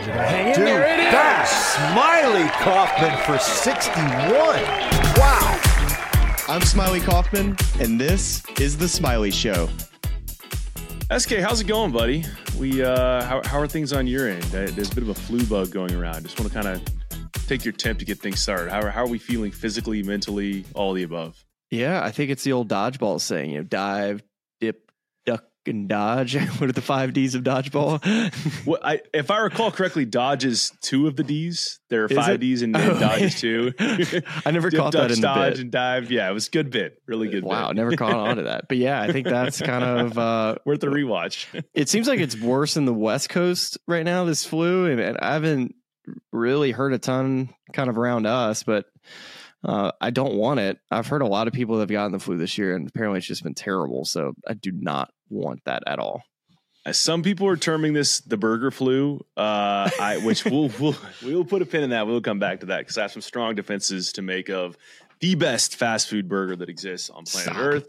are going to hang in Dude, there. It is. that's Smiley Kaufman for 61. Wow. I'm Smiley Kaufman, and this is The Smiley Show. SK, how's it going, buddy? How are things on your end? There's a bit of a flu bug going around. Just want to kind of take your temp to get things started. How are we feeling physically, mentally, all the above? Yeah, I think it's the old dodgeball saying, dive, dip, duck, and dodge. What are the 5 Ds of dodgeball? Well, if I recall correctly, dodge is 2 of the Ds. There are Is 5 it? Ds and dodge is 2. I never Dip, caught that duck, in the dodge, bit. and dive. Yeah, it was a good bit. Really good Wow, bit. never caught on to that. But yeah, I think that's kind of Worth a rewatch. it seems like it's worse in the West Coast right now, this flu, and I haven't really heard a ton kind of around us, but I don't want it. I've heard a lot of people that have gotten the flu this year, and apparently it's just been terrible. So I do not want that at all. Some people are terming this the burger flu, which we'll put a pin in that. We'll come back to that because I have some strong defenses to make of the best fast food burger that exists on planet Earth.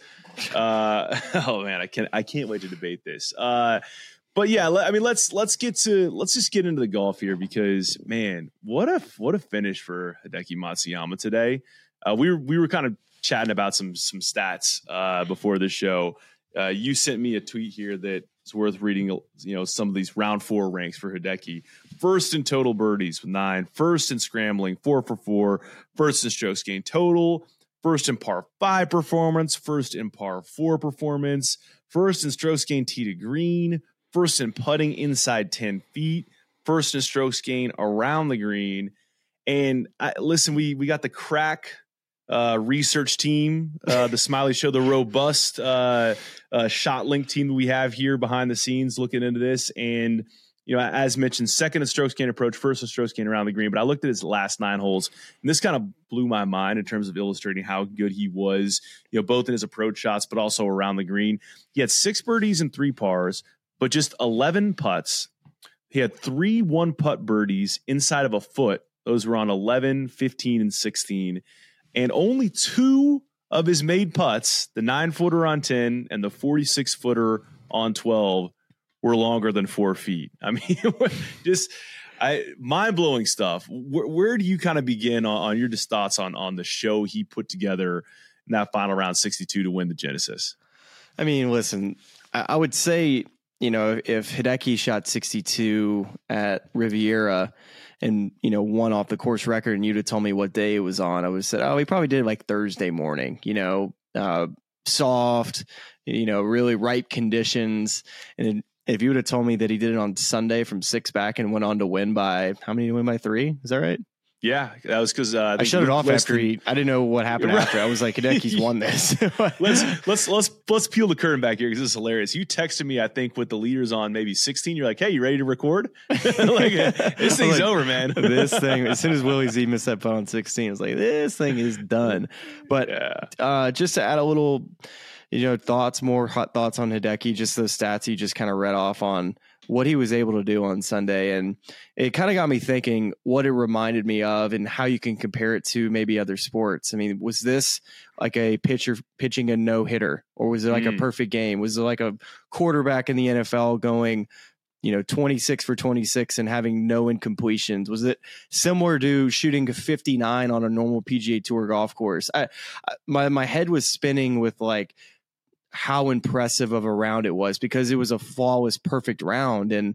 Oh man, I can't wait to debate this. But yeah, let's just get into the golf here because man, what a finish for Hideki Matsuyama today. We were kind of chatting about some stats before this show. You sent me a tweet here that it's worth reading. Some of these round 4 ranks for Hideki. First in total birdies with 9. First in scrambling, 4 for 4. First in strokes gained total. First in par 5 performance. First in par 4 performance. First in strokes gained tee to green. First in putting inside 10 feet. First in strokes gained around the green. And listen, we got the crack research team, the Smiley Show, the robust shot link team that we have here behind the scenes looking into this. And, as mentioned, second in strokes gained approach, first in strokes gained around the green. But I looked at his last 9 holes, and this kind of blew my mind in terms of illustrating how good he was, both in his approach shots, but also around the green. He had 6 birdies and 3 pars, but just 11 putts. He had 3 1-putt birdies inside of a foot. Those were on 11, 15, and 16. And only 2 of his made putts, the 9-footer on 10 and the 46-footer on 12, were longer than 4 feet. I mean, just mind-blowing stuff. Where do you kind of begin on your just thoughts on the show he put together in that final round 62 to win the Genesis? I mean, listen, I would say, if Hideki shot 62 at Riviera and, won off the course record and you'd have told me what day it was on, I would have said, oh, he probably did it like Thursday morning, soft, really ripe conditions. And if you would have told me that he did it on Sunday from 6 back and went on to win by, how many did he win by 3? Is that right? Yeah, that was because I shut it off after I didn't know what happened after. I was like, Hideki's won this. let's peel the curtain back here because this is hilarious. You texted me, I think, with the leaders on maybe 16. You're like, hey, you ready to record? This thing's over, man. This thing, as soon as Willie Z missed that putt on 16, I was like, this thing is done. But just to add a little, more hot thoughts on Hideki, just those stats he just kind of read off on what he was able to do on Sunday. And it kind of got me thinking what it reminded me of and how you can compare it to maybe other sports. I mean, was this like a pitcher pitching a no-hitter, or was it like a perfect game? Was it like a quarterback in the NFL going, 26 for 26 and having no incompletions? Was it similar to shooting 59 on a normal PGA Tour golf course? My head was spinning with like how impressive of a round it was because it was a flawless, perfect round. And,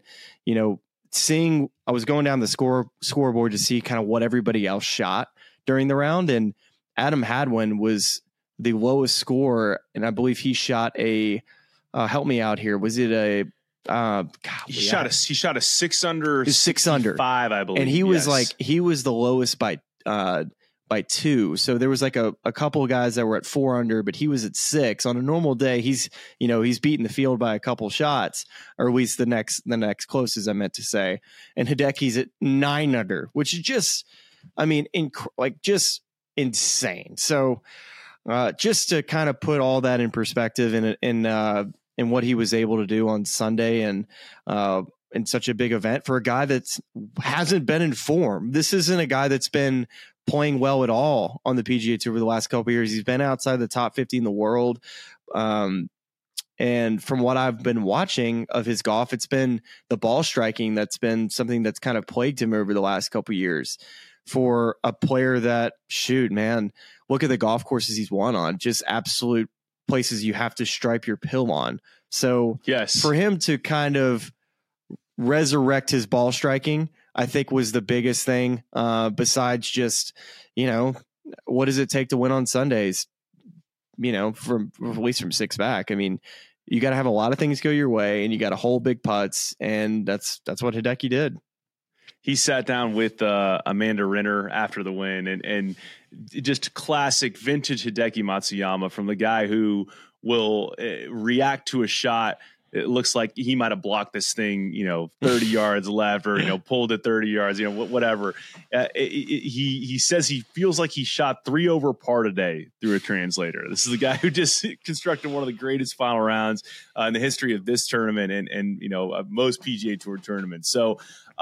I was going down the scoreboard to see kind of what everybody else shot during the round. And Adam Hadwin was the lowest score. And I believe he shot help me out here. Was it a, he shot a 6 under, 6 under 5, I believe. And he was he was the lowest by 2. So there was like a couple of guys that were at 4 under, but he was at 6. On a normal day, he's beating the field by a couple shots, or at least the next closest, I meant to say. And Hideki's at 9 under, which is just, just insane. So just to kind of put all that in perspective in what he was able to do on Sunday and in such a big event for a guy that hasn't been in form. This isn't a guy that's been playing well at all on the PGA Tour over the last couple of years. He's been outside the top 50 in the world. And from what I've been watching of his golf, it's been the ball striking that's been something that's kind of plagued him over the last couple of years. For a player that, shoot, man, look at the golf courses he's won on, just absolute places you have to stripe your pill on. So yes, for him to kind of resurrect his ball striking, I think was the biggest thing, besides just, what does it take to win on Sundays? From at least from 6 back. I mean, you got to have a lot of things go your way, and you got to hold big putts, and that's what Hideki did. He sat down with Amanda Renner after the win, and just classic vintage Hideki Matsuyama, from the guy who will react to a shot. It looks like he might have blocked this thing, 30 yards left, or, pulled it 30 yards, whatever. He says he feels like he shot 3 over par today through a translator. This is the guy who just constructed one of the greatest final rounds in the history of this tournament and most PGA Tour tournaments. So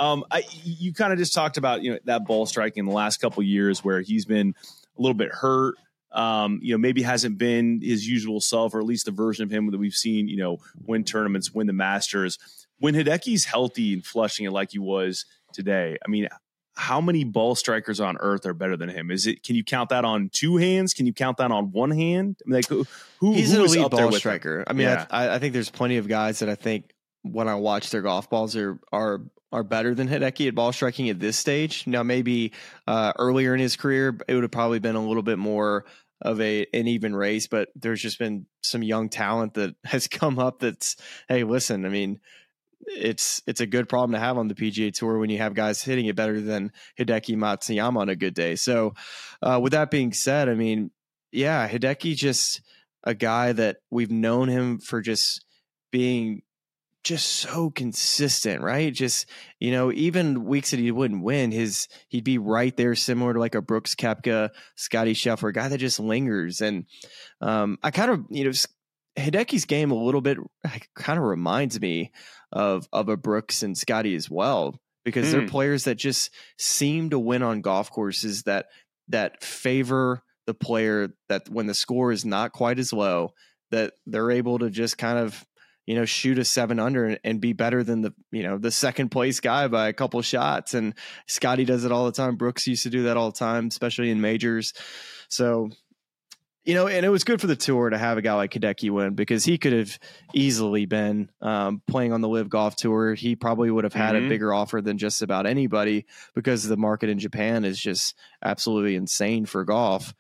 you kind of just talked about, that ball striking in the last couple of years where he's been a little bit hurt. Maybe hasn't been his usual self, or at least the version of him that we've seen, win tournaments, win the Masters. When Hideki's healthy and flushing it like he was today, I mean, how many ball strikers on earth are better than him? Can you count that on 2 hands? Can you count that on 1 hand? I mean, he's an elite ball striker. I mean, yeah. I think there's plenty of guys that I think when I watch their golf balls are better than Hideki at ball striking at this stage. Now, maybe earlier in his career, it would have probably been a little bit more of an even race, but there's just been some young talent that has come up that's, hey, listen, I mean, it's a good problem to have on the PGA Tour when you have guys hitting it better than Hideki Matsuyama on a good day. So with that being said, I mean, yeah, Hideki, just a guy that we've known him for just being just so consistent, right? Just, even weeks that he wouldn't win, he'd be right there, similar to like a Brooks Koepka, Scotty Scheffler, a guy that just lingers. And I kind of, Hideki's game a little bit kind of reminds me of a Brooks and Scotty as well, because they're players that just seem to win on golf courses that favor the player, that when the score is not quite as low, that they're able to just kind of, shoot a 7 under and be better than the second place guy by a couple shots. And Scotty does it all the time. Brooks used to do that all the time, especially in majors. So, and it was good for the tour to have a guy like Hideki win, because he could have easily been playing on the Live Golf Tour. He probably would have had a bigger offer than just about anybody, because the market in Japan is just absolutely insane for golf.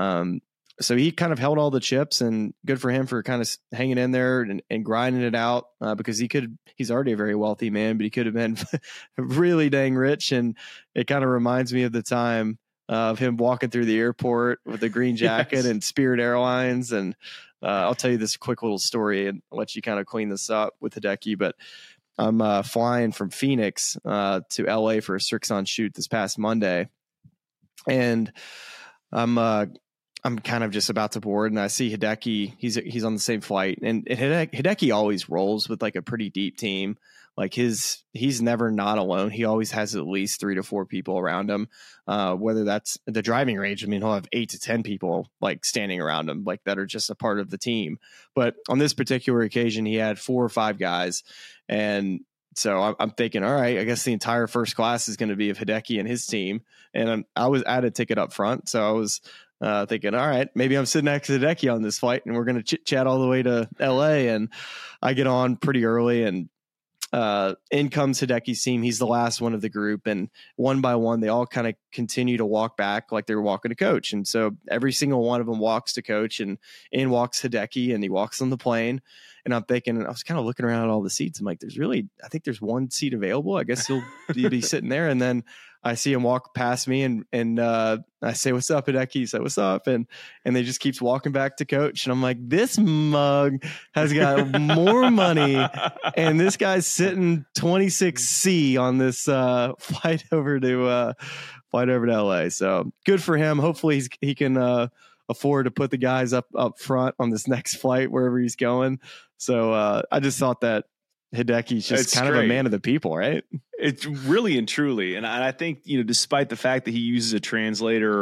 So he kind of held all the chips, and good for him for kind of hanging in there and grinding it out, because he's already a very wealthy man, but he could have been really dang rich. And it kind of reminds me of the time of him walking through the airport with a green jacket and Spirit Airlines. And I'll tell you this quick little story and let you kind of clean this up with Hideki, but I'm flying from Phoenix to LA for a Srixon shoot this past Monday. And I'm kind of just about to board, and I see Hideki. He's on the same flight, and Hideki always rolls with like a pretty deep team. Like he's never not alone. He always has at least 3 to 4 people around him. Whether that's the driving range, I mean, he'll have 8 to 10 people like standing around him, like that are just a part of the team. But on this particular occasion, he had 4 or 5 guys, and so I'm thinking, all right, I guess the entire first class is going to be of Hideki and his team. And I had a ticket up front, so I was thinking, all right, maybe I'm sitting next to Hideki on this flight, and we're going to chit chat all the way to LA. And I get on pretty early, and in comes Hideki's team. He's the last one of the group, and one by one, they all kind of continue to walk back like they were walking to coach. And so every single one of them walks to coach, and in walks Hideki, and he walks on the plane. And I'm thinking, I was kind of looking around at all the seats. I'm like, I think there's 1 seat available. I guess he'll be sitting there. And then I see him walk past me, and I say, "What's up, Hideki?" He said, "What's up?" And they just keeps walking back to coach. And I'm like, this mug has got more money, and this guy's sitting 26C on this flight over to LA. So good for him. Hopefully he can afford to put the guys up front on this next flight wherever he's going. So I just thought that Hideki's just kind of a man of the people, right? It's really and truly. And I think, despite the fact that he uses a translator,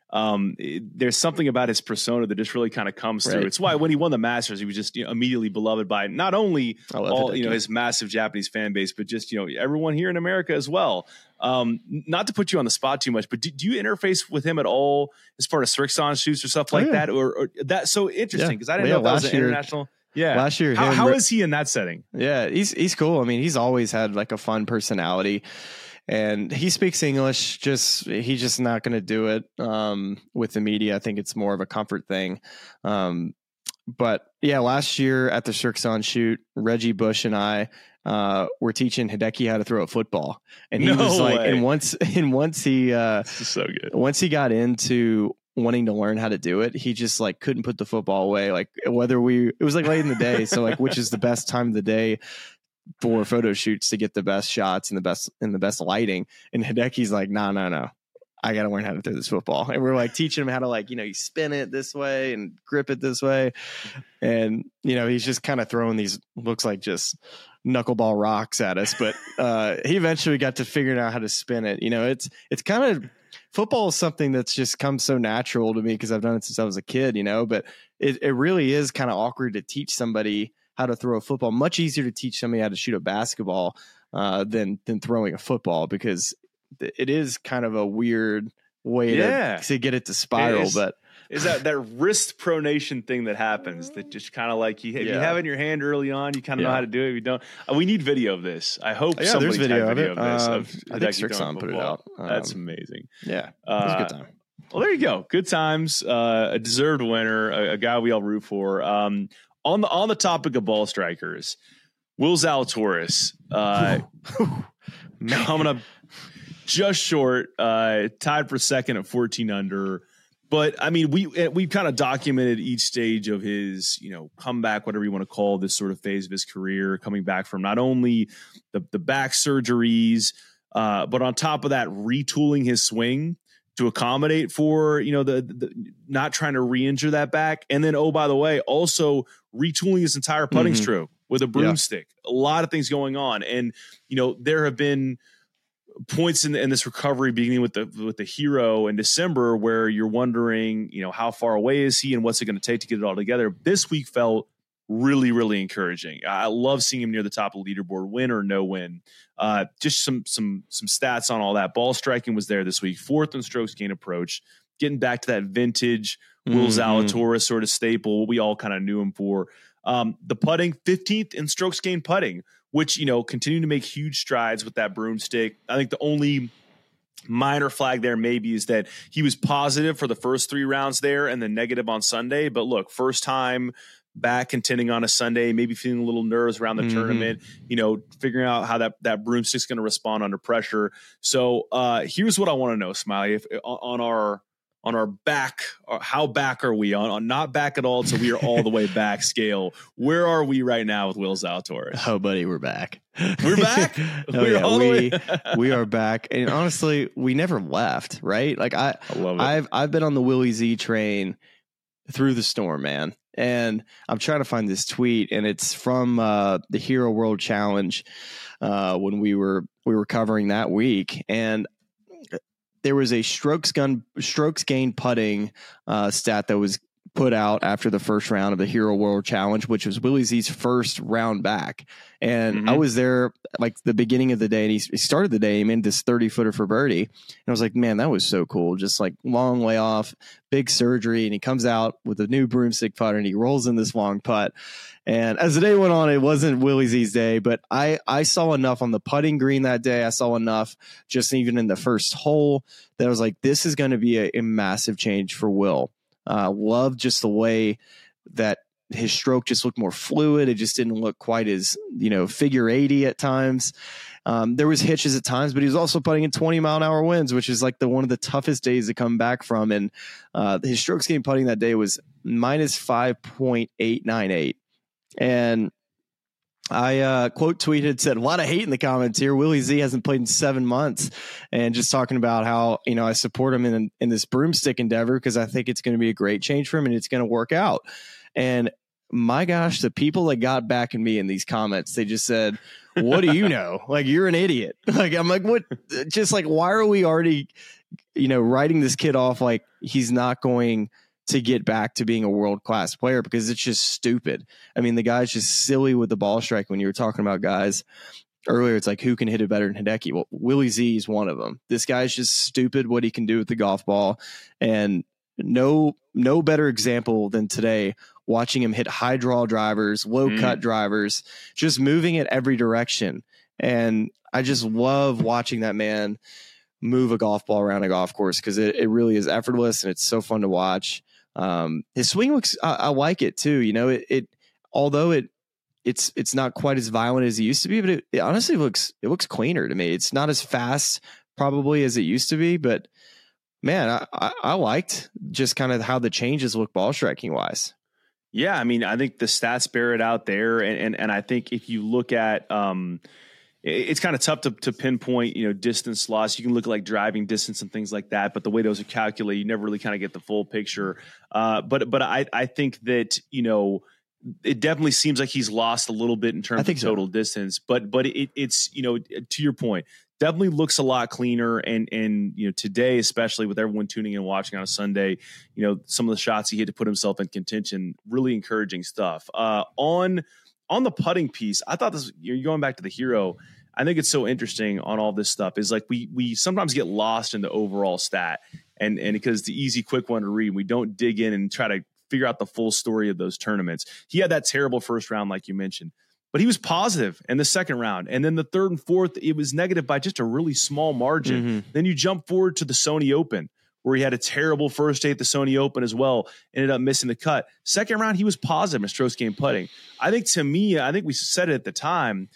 there's something about his persona that just really kind of comes through. It's why when he won the Masters, he was just immediately beloved by not only all his massive Japanese fan base, but just everyone here in America as well. Not to put you on the spot too much, but do you interface with him at all as part of Srixon shoots or stuff like that? Or that's so interesting because I didn't know that was an international. Yeah. Last year, how is he in that setting? Yeah, he's cool. I mean, he's always had like a fun personality, and he speaks English. He's just not going to do it with the media. I think it's more of a comfort thing. But yeah, last year at the Srixon shoot, Reggie Bush and I were teaching Hideki how to throw a football, and he was like, and once he this is so good. Once he got into wanting to learn how to do it, he just like couldn't put the football away. Like it was like late in the day, so like which is the best time of the day for photo shoots to get the best shots and the best lighting. And Hideki's like, no, I got to learn how to throw this football. And we're like teaching him how to you spin it this way and grip it this way. And, he's just kind of throwing these, looks like just knuckleball rocks at us. But he eventually got to figuring out how to spin it. It's kind of, football is something that's just come so natural to me because I've done it since I was a kid, but it really is kind of awkward to teach somebody how to throw a football. Much easier to teach somebody how to shoot a basketball than throwing a football, because it is kind of a weird way to get it to spiral. But is that wrist pronation thing that happens that just kind of like you have it in your hand early on, you kind of know how to do it. If you don't, we need video of this. I hope there's video of this. I think Srixon put it out. That's amazing. Yeah, it was a good time. Well, there you go. Good times. A deserved winner, a guy we all root for. On the topic of ball strikers, Will Zalatoris coming up just short, tied for second at 14 under. But I mean, we kind of documented each stage of his, comeback, whatever you want to call this sort of phase of his career, coming back from not only the back surgeries, but on top of that, retooling his swing to accommodate for, the not trying to re-injure that back. And then, oh, by the way, also retooling his entire putting stroke with a broomstick. A lot of things going on. And, there have been points in this recovery beginning with the Hero in December where you're wondering, how far away is he and what's it going to take to get it all together. This week felt really, really encouraging. I love seeing him near the top of the leaderboard, win or no win. Just some stats on all that. Ball striking was there this week, 4th in strokes gain approach, getting back to that vintage Will Zalatoris sort of staple, what we all kind of knew him for. The putting, 15th in strokes gain putting, which, continue to make huge strides with that broomstick. I think the only minor flag there maybe is that he was positive for the first 3 rounds there and then negative on Sunday. But look, first time back contending on a Sunday, maybe feeling a little nerves around the tournament, figuring out how that broomstick's going to respond under pressure. So here's what I want to know, Smiley, if on our back, how back are we on not back at all? So we are all the way back scale. Where are we right now with Will Zalatoris? Oh, buddy, we're back. We're back. We are back. And honestly, we never left, right? Like I love it. I've been on the Willie Z train through the storm, man. And I'm trying to find this tweet, and it's from the Hero World Challenge when we were covering that week, and there was a strokes gain putting stat that was put out after the first round of the Hero World Challenge, which was Willie Z's first round back. And I was there like the beginning of the day, and he started the day, he made this 30-footer for birdie. And I was like, man, that was so cool. Just like long way off, big surgery. And he comes out with a new broomstick putter and he rolls in this long putt. And as the day went on, it wasn't Willie Z's day, but I saw enough on the putting green that day. I saw enough just even in the first hole that I was like, this is going to be a massive change for Will. Love just the way that his stroke just looked more fluid. It just didn't look quite as, figure 80 at times. There was hitches at times, but he was also putting in 20-mile-an-hour winds, which is like one of the toughest days to come back from. And his strokes gain putting that day was minus 5.898. And I quote tweeted, said, a lot of hate in the comments here. Willie Z hasn't played in 7 months, and just talking about how, I support him in this broomstick endeavor because I think it's going to be a great change for him and it's going to work out. And my gosh, the people that got back at me in these comments, they just said, what do you know? Like, you're an idiot. Like, I'm like, what? Just like, why are we already writing this kid off like he's not going to get back to being a world-class player because it's just stupid. I mean, the guy's just silly with the ball strike. When you were talking about guys earlier, it's like, who can hit it better than Hideki? Well, Willie Z is one of them. This guy's just stupid what he can do with the golf ball. And no better example than today, watching him hit high draw drivers, low cut drivers, just moving it every direction. And I just love watching that man move a golf ball around a golf course because it really is effortless and it's so fun to watch. His swing looks, I like it too. Although it's not quite as violent as it used to be, but it honestly looks cleaner to me. It's not as fast probably as it used to be, but man, I liked just kind of how the changes look ball striking wise. Yeah. I mean, I think the stats bear it out there. And I think if you look at, it's kind of tough to pinpoint, distance loss. You can look at like driving distance and things like that, but the way those are calculated, you never really kind of get the full picture. But I think that, it definitely seems like he's lost a little bit in terms of total distance, but it's, to your point, definitely looks a lot cleaner. And today, especially with everyone tuning in and watching on a Sunday, some of the shots he hit to put himself in contention, really encouraging stuff. On the putting piece, I thought this, you're going back to the hero. I think it's so interesting on all this stuff is like we sometimes get lost in the overall stat and because it's the easy, quick one to read. We don't dig in and try to figure out the full story of those tournaments. He had that terrible first round, like you mentioned, but he was positive in the second round. And then the third and fourth, it was negative by just a really small margin. Mm-hmm. Then you jump forward to the Sony Open, where he had a terrible first day at the Sony Open as well, ended up missing the cut. Second round, he was positive in strokes gained putting. I think we said it at the time,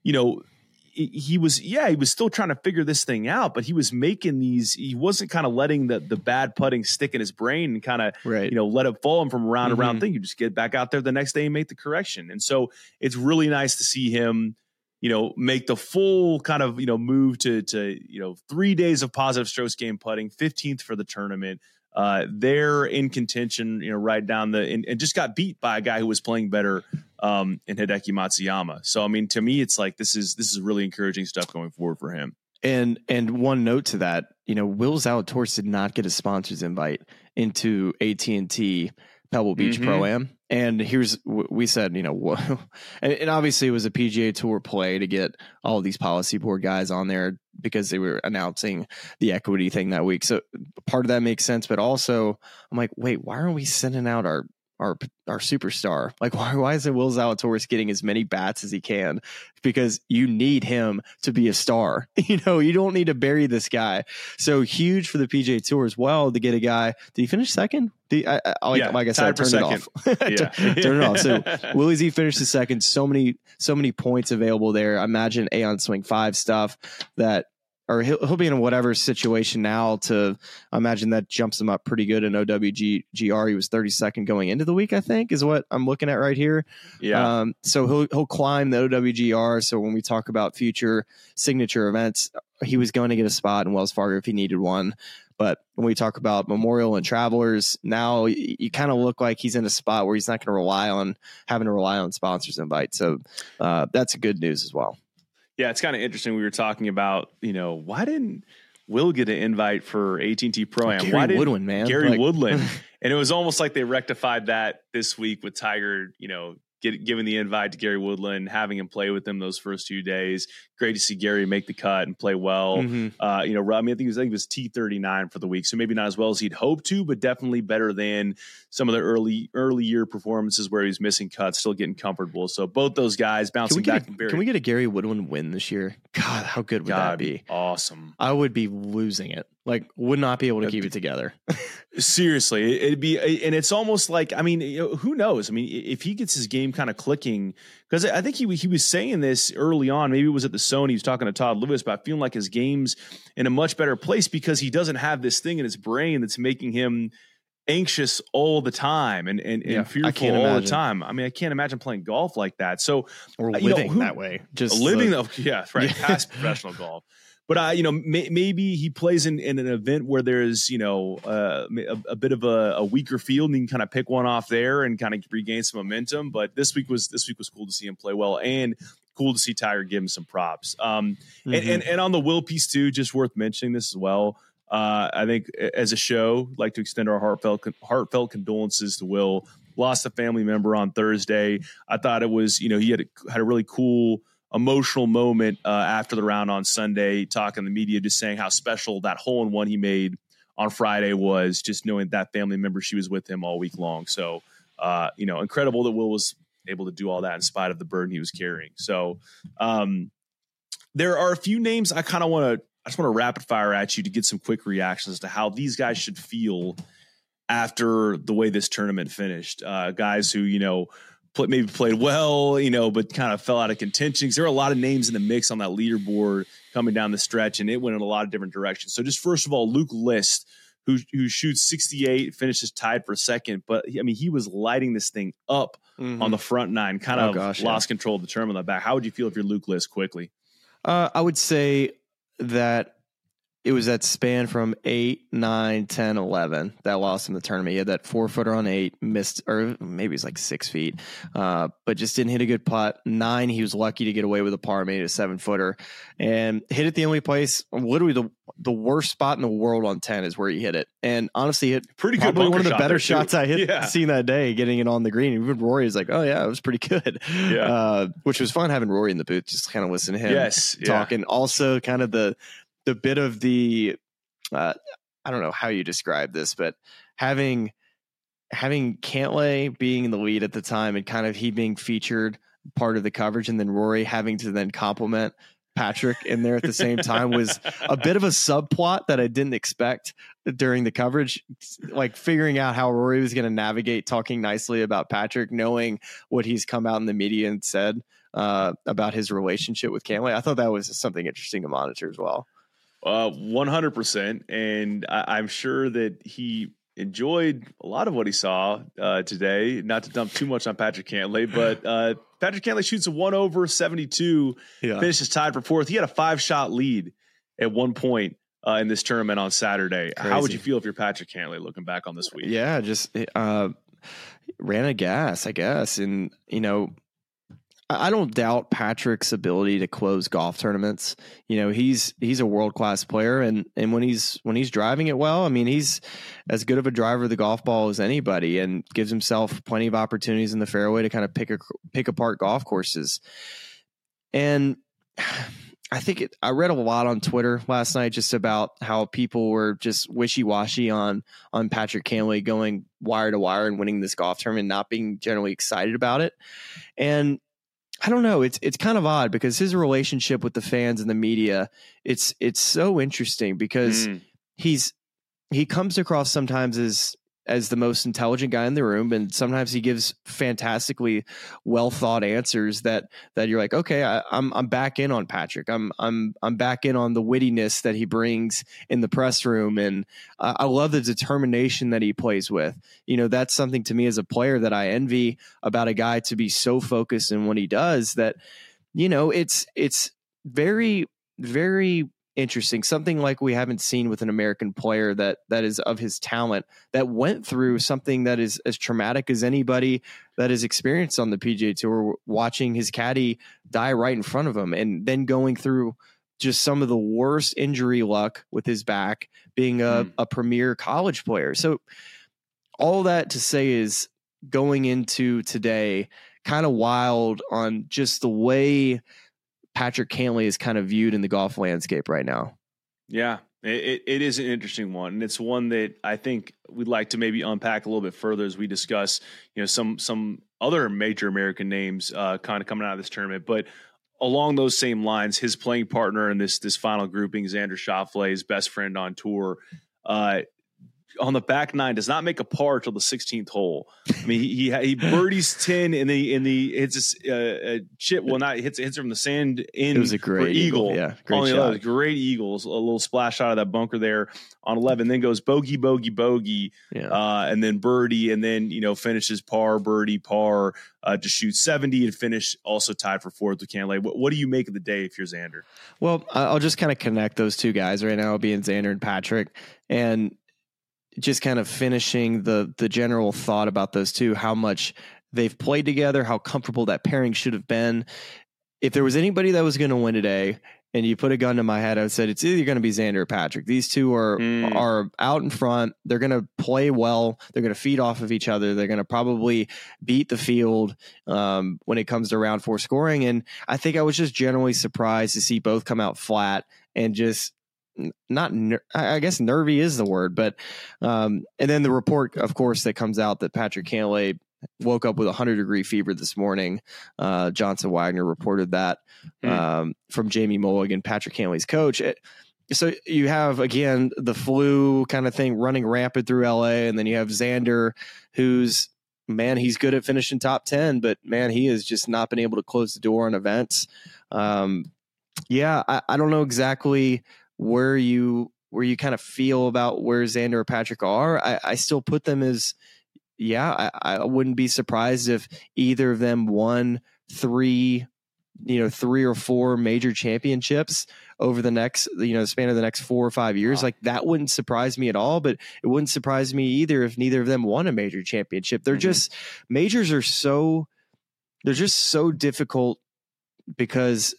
he was still trying to figure this thing out, but he was making he wasn't kind of letting the bad putting stick in his brain and kind of, let it fall him from round to round thing. You just get back out there the next day and make the correction. And so it's really nice to see him, make the full kind of, move to 3 days of positive strokes gained putting, 15th for the tournament. They're in contention, right down and just got beat by a guy who was playing better in Hideki Matsuyama. So, I mean, to me, it's like, this is really encouraging stuff going forward for him. And one note to that, Will Zalatoris did not get a sponsor's invite into AT&T Pebble Beach Pro-Am. And we said, and obviously it was a PGA Tour play to get all of these policy board guys on there because they were announcing the equity thing that week. So part of that makes sense. But also I'm like, wait, why aren't we sending out our superstar? Like, why isn't Will Zalatoris getting as many bats as he can? Because you need him to be a star. You don't need to bury this guy. So huge for the PGA Tour as well to get a guy. Did he finish second? Like I said, I turned it off. Turn it off. So Willie Z finished the second. So many points available there. I imagine Aeon Swing 5 stuff or he'll be in whatever situation now to imagine that jumps him up pretty good in OWGR. He was 32nd going into the week, I think, is what I'm looking at right here. Yeah. So he'll climb the OWGR. So when we talk about future signature events, he was going to get a spot in Wells Fargo if he needed one. But when we talk about Memorial and Travelers, now you kind of look like he's in a spot where he's not going to having to rely on sponsors invite. So that's good news as well. Yeah, it's kind of interesting. We were talking about, why didn't Will get an invite for AT&T Pro-Am? Why did Woodland, man? Gary Woodland. And it was almost like they rectified that this week with Tiger, giving the invite to Gary Woodland, having him play with him those first 2 days. Great to see Gary make the cut and play well. I think he was T39 for the week, so maybe not as well as he'd hoped to, but definitely better than some of the early year performances where he's missing cuts, still getting comfortable. So both those guys bouncing back. Can we get a Gary Woodland win this year? God, how good would that be? Awesome. I would be losing it. Like, would not be able to keep it together. Seriously, it'd be, and it's almost like, who knows? If he gets his game kind of clicking, because I think he was saying this early on, maybe it was at the Sony, he was talking to Todd Lewis about feeling like his game's in a much better place because he doesn't have this thing in his brain that's making him anxious all the time and fearful all the time. I can't imagine playing golf like that. So, or living that way, just living, past professional golf. But maybe he plays in an event where there's a bit of a weaker field and he can kind of pick one off there and kind of regain some momentum. But this week was cool to see him play well and cool to see Tiger give him some props. And on the Will piece too, just worth mentioning this as well. I think as a show, I'd like to extend our heartfelt condolences to Will. Lost a family member on Thursday. I thought it was, he had a really cool emotional moment after the round on Sunday, talking to the media, just saying how special that hole-in-one he made on Friday was, just knowing that family member, she was with him all week long. So, incredible that Will was able to do all that in spite of the burden he was carrying. So there are a few names I just want to rapid fire at you to get some quick reactions to how these guys should feel after the way this tournament finished. Guys who, maybe played well, but kind of fell out of contention. There are a lot of names in the mix on that leaderboard coming down the stretch, and it went in a lot of different directions. So just first of all, Luke List, who shoots 68, finishes tied for second, but he was lighting this thing up on the front nine, lost control of the tournament on the back. How would you feel if you're Luke List quickly? I would say that it was that span from 8, 9, 10, 11 that lost him the tournament. He had that 4-footer on 8, missed, or maybe it was like 6 feet, but just didn't hit a good putt. 9, he was lucky to get away with a par, made a 7-footer, and hit it the only place. Literally the worst spot in the world on 10 is where he hit it. And honestly, hit pretty good. Probably one of the better shots I seen that day, getting it on the green. Even Rory was like, "Oh yeah, it was pretty good." Yeah. Which was fun having Rory in the booth, just kind of listen to him talking. Yeah. Also, kind of the bit of the I don't know how you describe this, but having Cantlay being in the lead at the time and kind of he being featured part of the coverage, and then Rory having to then compliment Patrick in there at the same time was a bit of a subplot that I didn't expect during the coverage, like figuring out how Rory was going to navigate talking nicely about Patrick, knowing what he's come out in the media and said about his relationship with Cantlay. I thought that was something interesting to monitor as well. 100%. And I'm sure that he enjoyed a lot of what he saw today. Not to dump too much on Patrick Cantlay, but Patrick Cantlay shoots a 1 over 72, finishes tied for fourth. He had a 5-shot lead at one point in this tournament on Saturday. Crazy. How would you feel if you're Patrick Cantlay looking back on this week? Yeah, just ran a gas, I guess. And, I don't doubt Patrick's ability to close golf tournaments. He's a world-class player, and when he's driving it well, he's as good of a driver of the golf ball as anybody, and gives himself plenty of opportunities in the fairway to kind of pick apart golf courses. And I think I read a lot on Twitter last night just about how people were just wishy-washy on Patrick Cantlay going wire to wire and winning this golf tournament, not being generally excited about it. And I don't know. It's kind of odd because his relationship with the fans and the media, it's so interesting because he comes across sometimes as the most intelligent guy in the room, and sometimes he gives fantastically well thought answers that you're like, okay, I'm back in on Patrick. I'm back in on the wittiness that he brings in the press room, and I love the determination that he plays with. That's something to me as a player that I envy about a guy, to be so focused in what he does that, it's very, very interesting. Something like we haven't seen with an American player that is of his talent, that went through something that is as traumatic as anybody that is experienced on the PGA Tour, watching his caddy die right in front of him, and then going through just some of the worst injury luck with his back, being a premier college player. So all that to say is, going into today, kind of wild on just the way Patrick Cantlay is kind of viewed in the golf landscape right now. Yeah, it is an interesting one. And it's one that I think we'd like to maybe unpack a little bit further as we discuss, some other major American names kind of coming out of this tournament. But along those same lines, his playing partner in this final grouping, Xander Schauffele, his best friend on tour, on the back nine, does not make a par till the 16th hole. He birdies 10 and he hits a chip. Well, not hits it from the sand in. It was a great eagle. Yeah, great shot. Great eagles. A little splash out of that bunker there on 11. Then goes bogey, bogey, bogey, and then birdie, and then finishes par, birdie, par to shoot 70 and finish also tied for fourth with Cantlay. What do you make of the day if you're Xander? Well, I'll just kind of connect those two guys right now, being Xander and Patrick, and just kind of finishing the general thought about those two, how much they've played together, how comfortable that pairing should have been. if there was anybody that was going to win today, and you put a gun to my head, I said it's either going to be Xander or Patrick. These two are out in front. They're going to play well. They're going to feed off of each other. They're going to probably beat the field when it comes to round 4 scoring. And I think I was just generally surprised to see both come out flat and just I guess nervy is the word. But and then the report, of course, that comes out that Patrick Cantlay woke up with 100-degree fever this morning. Johnson Wagner reported that from Jamie Mulligan, Patrick Cantlay's coach. So you have, again, the flu kind of thing running rampant through LA. And then you have Xander, who's, man, he's good at finishing top 10, but man, he has just not been able to close the door on events. I don't know exactly where you kind of feel about where Xander or Patrick are. I still put them as, I wouldn't be surprised if either of them won 3 or 4 major championships over the next, the span of the next 4 or 5 years. Wow. Like that wouldn't surprise me at all, but it wouldn't surprise me either if neither of them won a major championship. They're just, majors are they're just so difficult because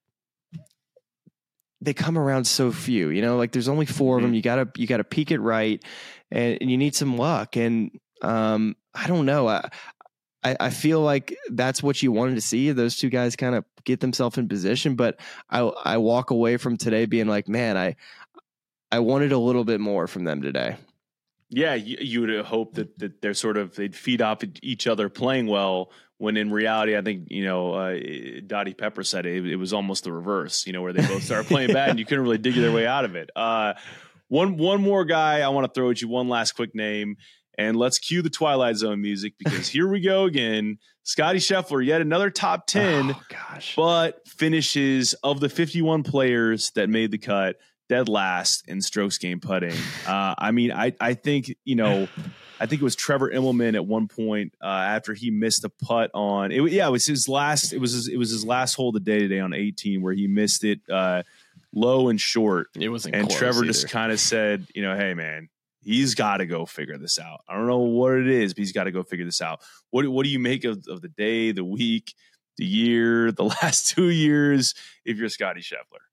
they come around so few, like there's only 4 of them. You gotta peak it right and you need some luck. And I don't know. I feel like that's what you wanted to see. Those two guys kind of get themselves in position, but I walk away from today being like, man, I wanted a little bit more from them today. Yeah. You would hope that they're they'd feed off each other playing well, when in reality, I think, Dottie Pepper said it was almost the reverse, where they both started playing bad and you couldn't really dig their way out of it. One more guy I want to throw at you, one last quick name. And let's cue the Twilight Zone music because here we go again. Scottie Scheffler, yet another top 10, but finishes of the 51 players that made the cut, dead last in strokes gained putting. I think it was Trevor Immelman at one point after he missed a putt on it. It was his last. It was his last hole of the day today on 18 where he missed it low and short. It wasn't and close Trevor either. just kind of said, hey man, he's got to go figure this out. I don't know what it is, but he's got to go figure this out. What do you make of the day, the week, the year, the last 2 years if you're Scottie Scheffler?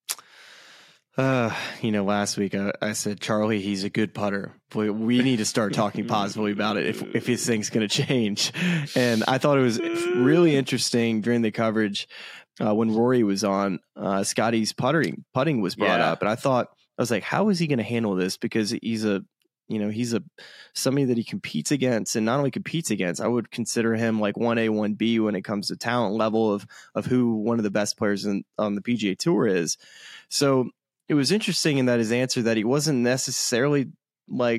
Last week I said, Charlie, he's a good putter. We need to start talking positively about it if his thing's going to change. And I thought it was really interesting during the coverage when Rory was on, Scottie's putting was brought up. And I was like, how is he going to handle this? Because he's somebody that he competes against, and not only competes against, I would consider him like 1A, 1B when it comes to talent level of who one of the best players on the PGA Tour is. So it was interesting in that his answer that he wasn't necessarily like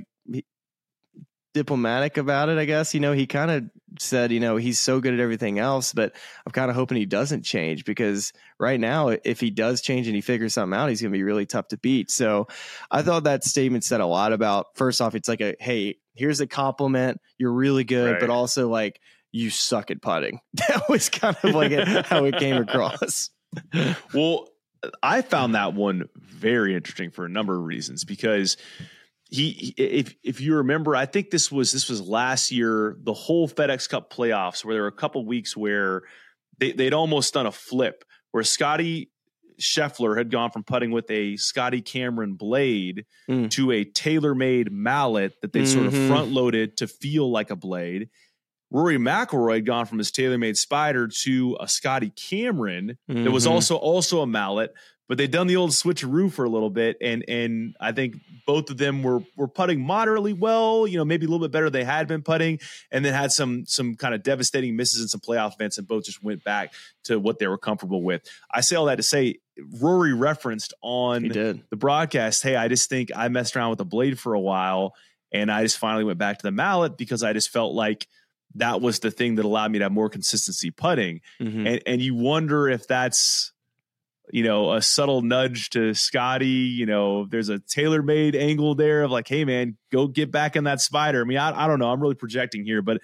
diplomatic about it, I guess. He kind of said, he's so good at everything else, but I'm kind of hoping he doesn't change, because right now, if he does change and he figures something out, he's going to be really tough to beat. So I thought that statement said a lot about, first off, it's like hey, here's a compliment. You're really good, right, but also like, you suck at putting. That was kind of like how it came across. Well, I found that one very interesting for a number of reasons, because if you remember, I think this was last year, the whole FedEx Cup playoffs, where there were a couple of weeks where they'd almost done a flip, where Scottie Scheffler had gone from putting with a Scotty Cameron blade to a tailor-made mallet that they sort of front-loaded to feel like a blade. Rory McIlroy had gone from his TaylorMade Spider to a Scotty Cameron that was also a mallet, but they'd done the old switcheroo for a little bit, and I think both of them were putting moderately well, maybe a little bit better than they had been putting, and then had some kind of devastating misses in some playoff events, and both just went back to what they were comfortable with. I say all that to say, Rory referenced on the broadcast, hey, I just think I messed around with the blade for a while, and I just finally went back to the mallet because I just felt like that was the thing that allowed me to have more consistency putting. And you wonder if that's, a subtle nudge to Scotty, there's a tailor-made angle there of like, hey man, go get back in that Spider. I mean, I don't know. I'm really projecting here, but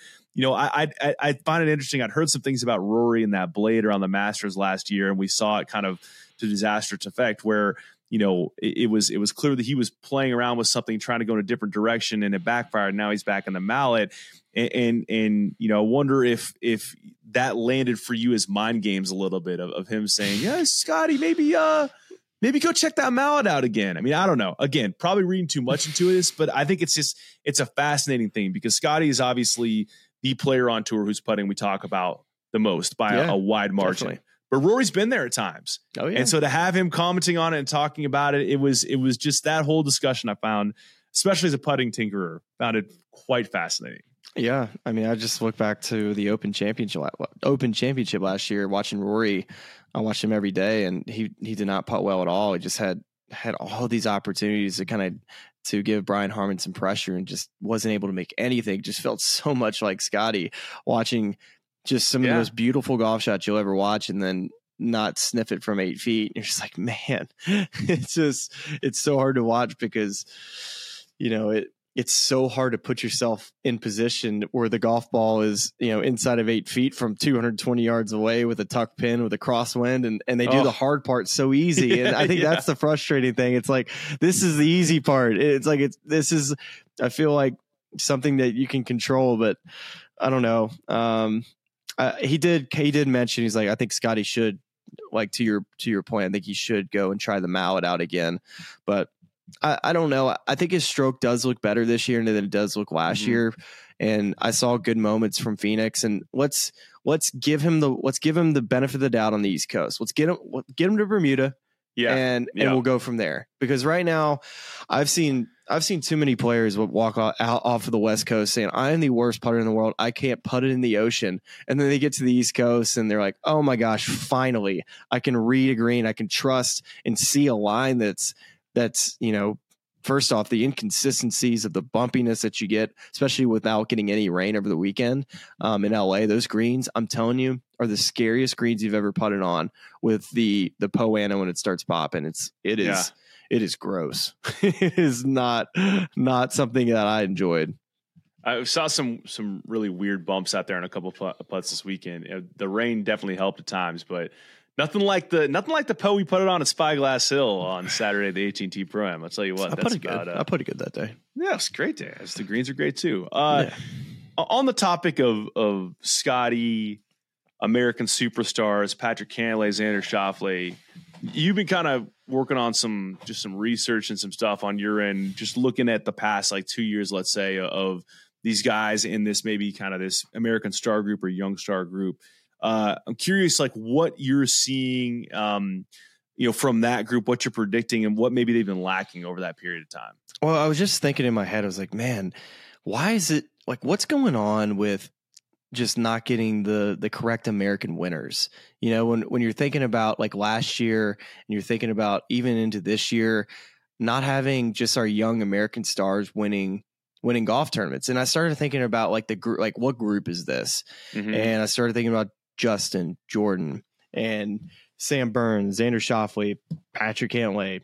I find it interesting. I'd heard some things about Rory and that blade around the Masters last year, and we saw it kind of to disastrous effect where, it was clear that he was playing around with something, trying to go in a different direction, and it backfired. Now he's back in the mallet. And I wonder if that landed for you as mind games a little bit of him saying, yeah, Scotty, maybe go check that mallet out again. I mean, I don't know. Again, probably reading too much into this, but I think it's a fascinating thing because Scotty is obviously the player on tour whose putting we talk about the most by a wide margin. Definitely. But Rory's been there at times. Oh, yeah. And so to have him commenting on it and talking about it, it was just that whole discussion I found, especially as a putting tinkerer, found it quite fascinating. Yeah. I mean, I just look back to the Open Championship last year, watching Rory. I watched him every day, and he did not putt well at all. He just had all these opportunities to give Brian Harman some pressure and just wasn't able to make anything. Just felt so much like Scotty watching just some of the most beautiful golf shots you'll ever watch, and then not sniff it from 8 feet. You're just like, man, it's so hard to watch because, it's so hard to put yourself in position where the golf ball is, inside of 8 feet from 220 yards away with a tuck pin with a crosswind, and they do the hard part so easy. And I think that's the frustrating thing. It's like, this is the easy part. It's like, I feel like something that you can control, but I don't know. He did mention, he's like, I think Scotty should, like, to your point, I think he should go and try the mallet out again, but I don't know. I think his stroke does look better this year than it does look last year. And I saw good moments from Phoenix, and let's give him the benefit of the doubt on the East Coast. Let's get him to Bermuda. And we'll go from there, because right now I've seen too many players walk out off of the West Coast saying, I am the worst putter in the world. I can't putt it in the ocean. And then they get to the East Coast and they're like, oh my gosh, finally I can read a green. I can trust and see a line that's, first off, the inconsistencies of the bumpiness that you get, especially without getting any rain over the weekend in LA. Those greens, I'm telling you, are the scariest greens you've ever putted on with the Poana when it starts popping. It is gross. It is not something that I enjoyed. I saw some really weird bumps out there on a couple of putts this weekend. The rain definitely helped at times, but nothing like the Poe we put it on at Spyglass Hill on Saturday, the AT&T Pro-Am. I'll tell you what, I put it good that day. Yeah, it's a great day. The greens are great too. On the topic of Scotty, American superstars, Patrick Cantlay, Xander Schauffele, you've been kind of working on some research and some stuff on your end, just looking at the past 2 years, let's say, of these guys in this maybe kind of this American star group or young star group. I'm curious, what you're seeing, from that group, what you're predicting, and what maybe they've been lacking over that period of time. Well, I was just thinking in my head, I was like, man, why is it what's going on with just not getting the correct American winners? When you're thinking about last year and you're thinking about even into this year, not having just our young American stars winning golf tournaments. And I started thinking about the group, what group is this? Mm-hmm. And I started thinking about Justin, Jordan, and Sam Burns, Xander Schauffele, Patrick Cantlay,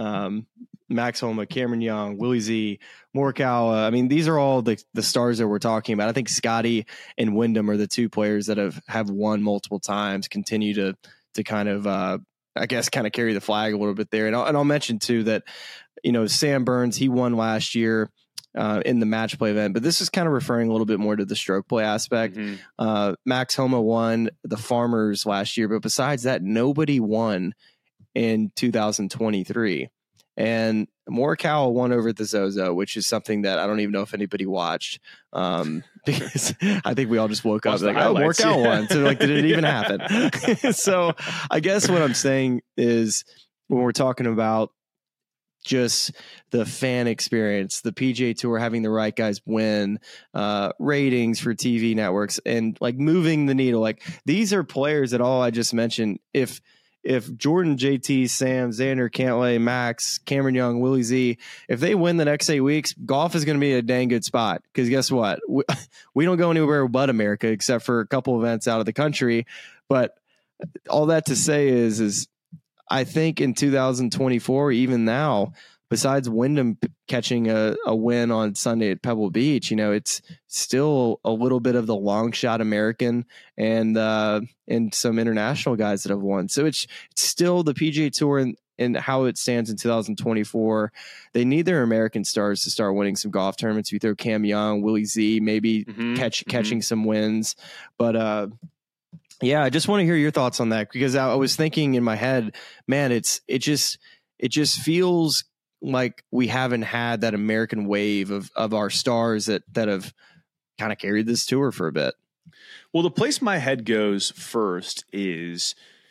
Max Homa, Cameron Young, Willie Z, Morikawa. I mean, these are all the stars that we're talking about. I think Scotty and Wyndham are the two players that have won multiple times, continue to kind of, kind of carry the flag a little bit there. And I'll mention too that, Sam Burns, he won last year in the match play event, but this is kind of referring a little bit more to the stroke play aspect. Mm-hmm. Max Homa won the Farmers last year, but besides that, nobody won in 2023. And Morikawa won over at the Zozo, which is something that I don't even know if anybody watched, because I think we all just woke up Morikawa won. So did it even happen? So I guess what I'm saying is, when we're talking about just the fan experience, the PGA Tour having the right guys win, ratings for TV networks, and moving the needle. These are players that all I just mentioned. If Jordan, JT, Sam, Xander, Cantlay, Max, Cameron Young, Willie Z, if they win the next 8 weeks, golf is going to be a dang good spot. Because guess what? We don't go anywhere but America, except for a couple events out of the country. But all that to say is I think in 2024, even now, besides Wyndham catching a win on Sunday at Pebble Beach, it's still a little bit of the long shot American and some international guys that have won. So it's still the PGA Tour and how it stands in 2024, they need their American stars to start winning some golf tournaments. You throw Cam Young, Willie Z, maybe catching some wins. But yeah, I just want to hear your thoughts on that, because I was thinking in my head, man, it just feels like we haven't had that American wave of our stars that have kind of carried this tour for a bit. Well, the place my head goes first is,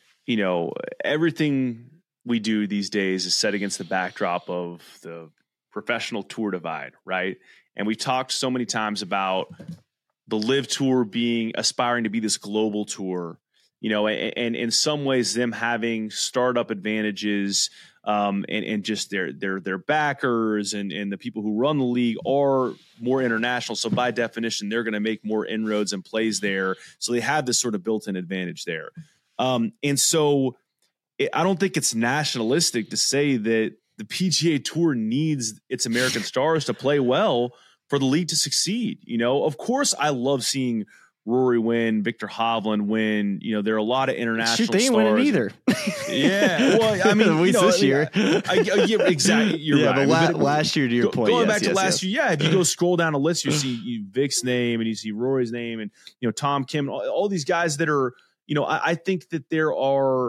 everything we do these days is set against the backdrop of the professional tour divide, right? And we've talked so many times about the LIV Tour aspiring to be this global tour, and in some ways them having startup advantages, and just their backers and the people who run the league are more international. So by definition, they're going to make more inroads and plays there. So they have this sort of built-in advantage there. And so I don't think it's nationalistic to say that the PGA Tour needs its American stars to play well for the league to succeed. Of course, I love seeing Rory win, Victor Hovland win. There are a lot of international they stars. They didn't win it either. Yeah. Well, I mean, at least this year. Yeah, exactly. You're right. But last year, to your point. Going back to last year, yeah, if you go scroll down the list, you see Vic's name and you see Rory's name and, Tom Kim, all these guys that are, I think that there are,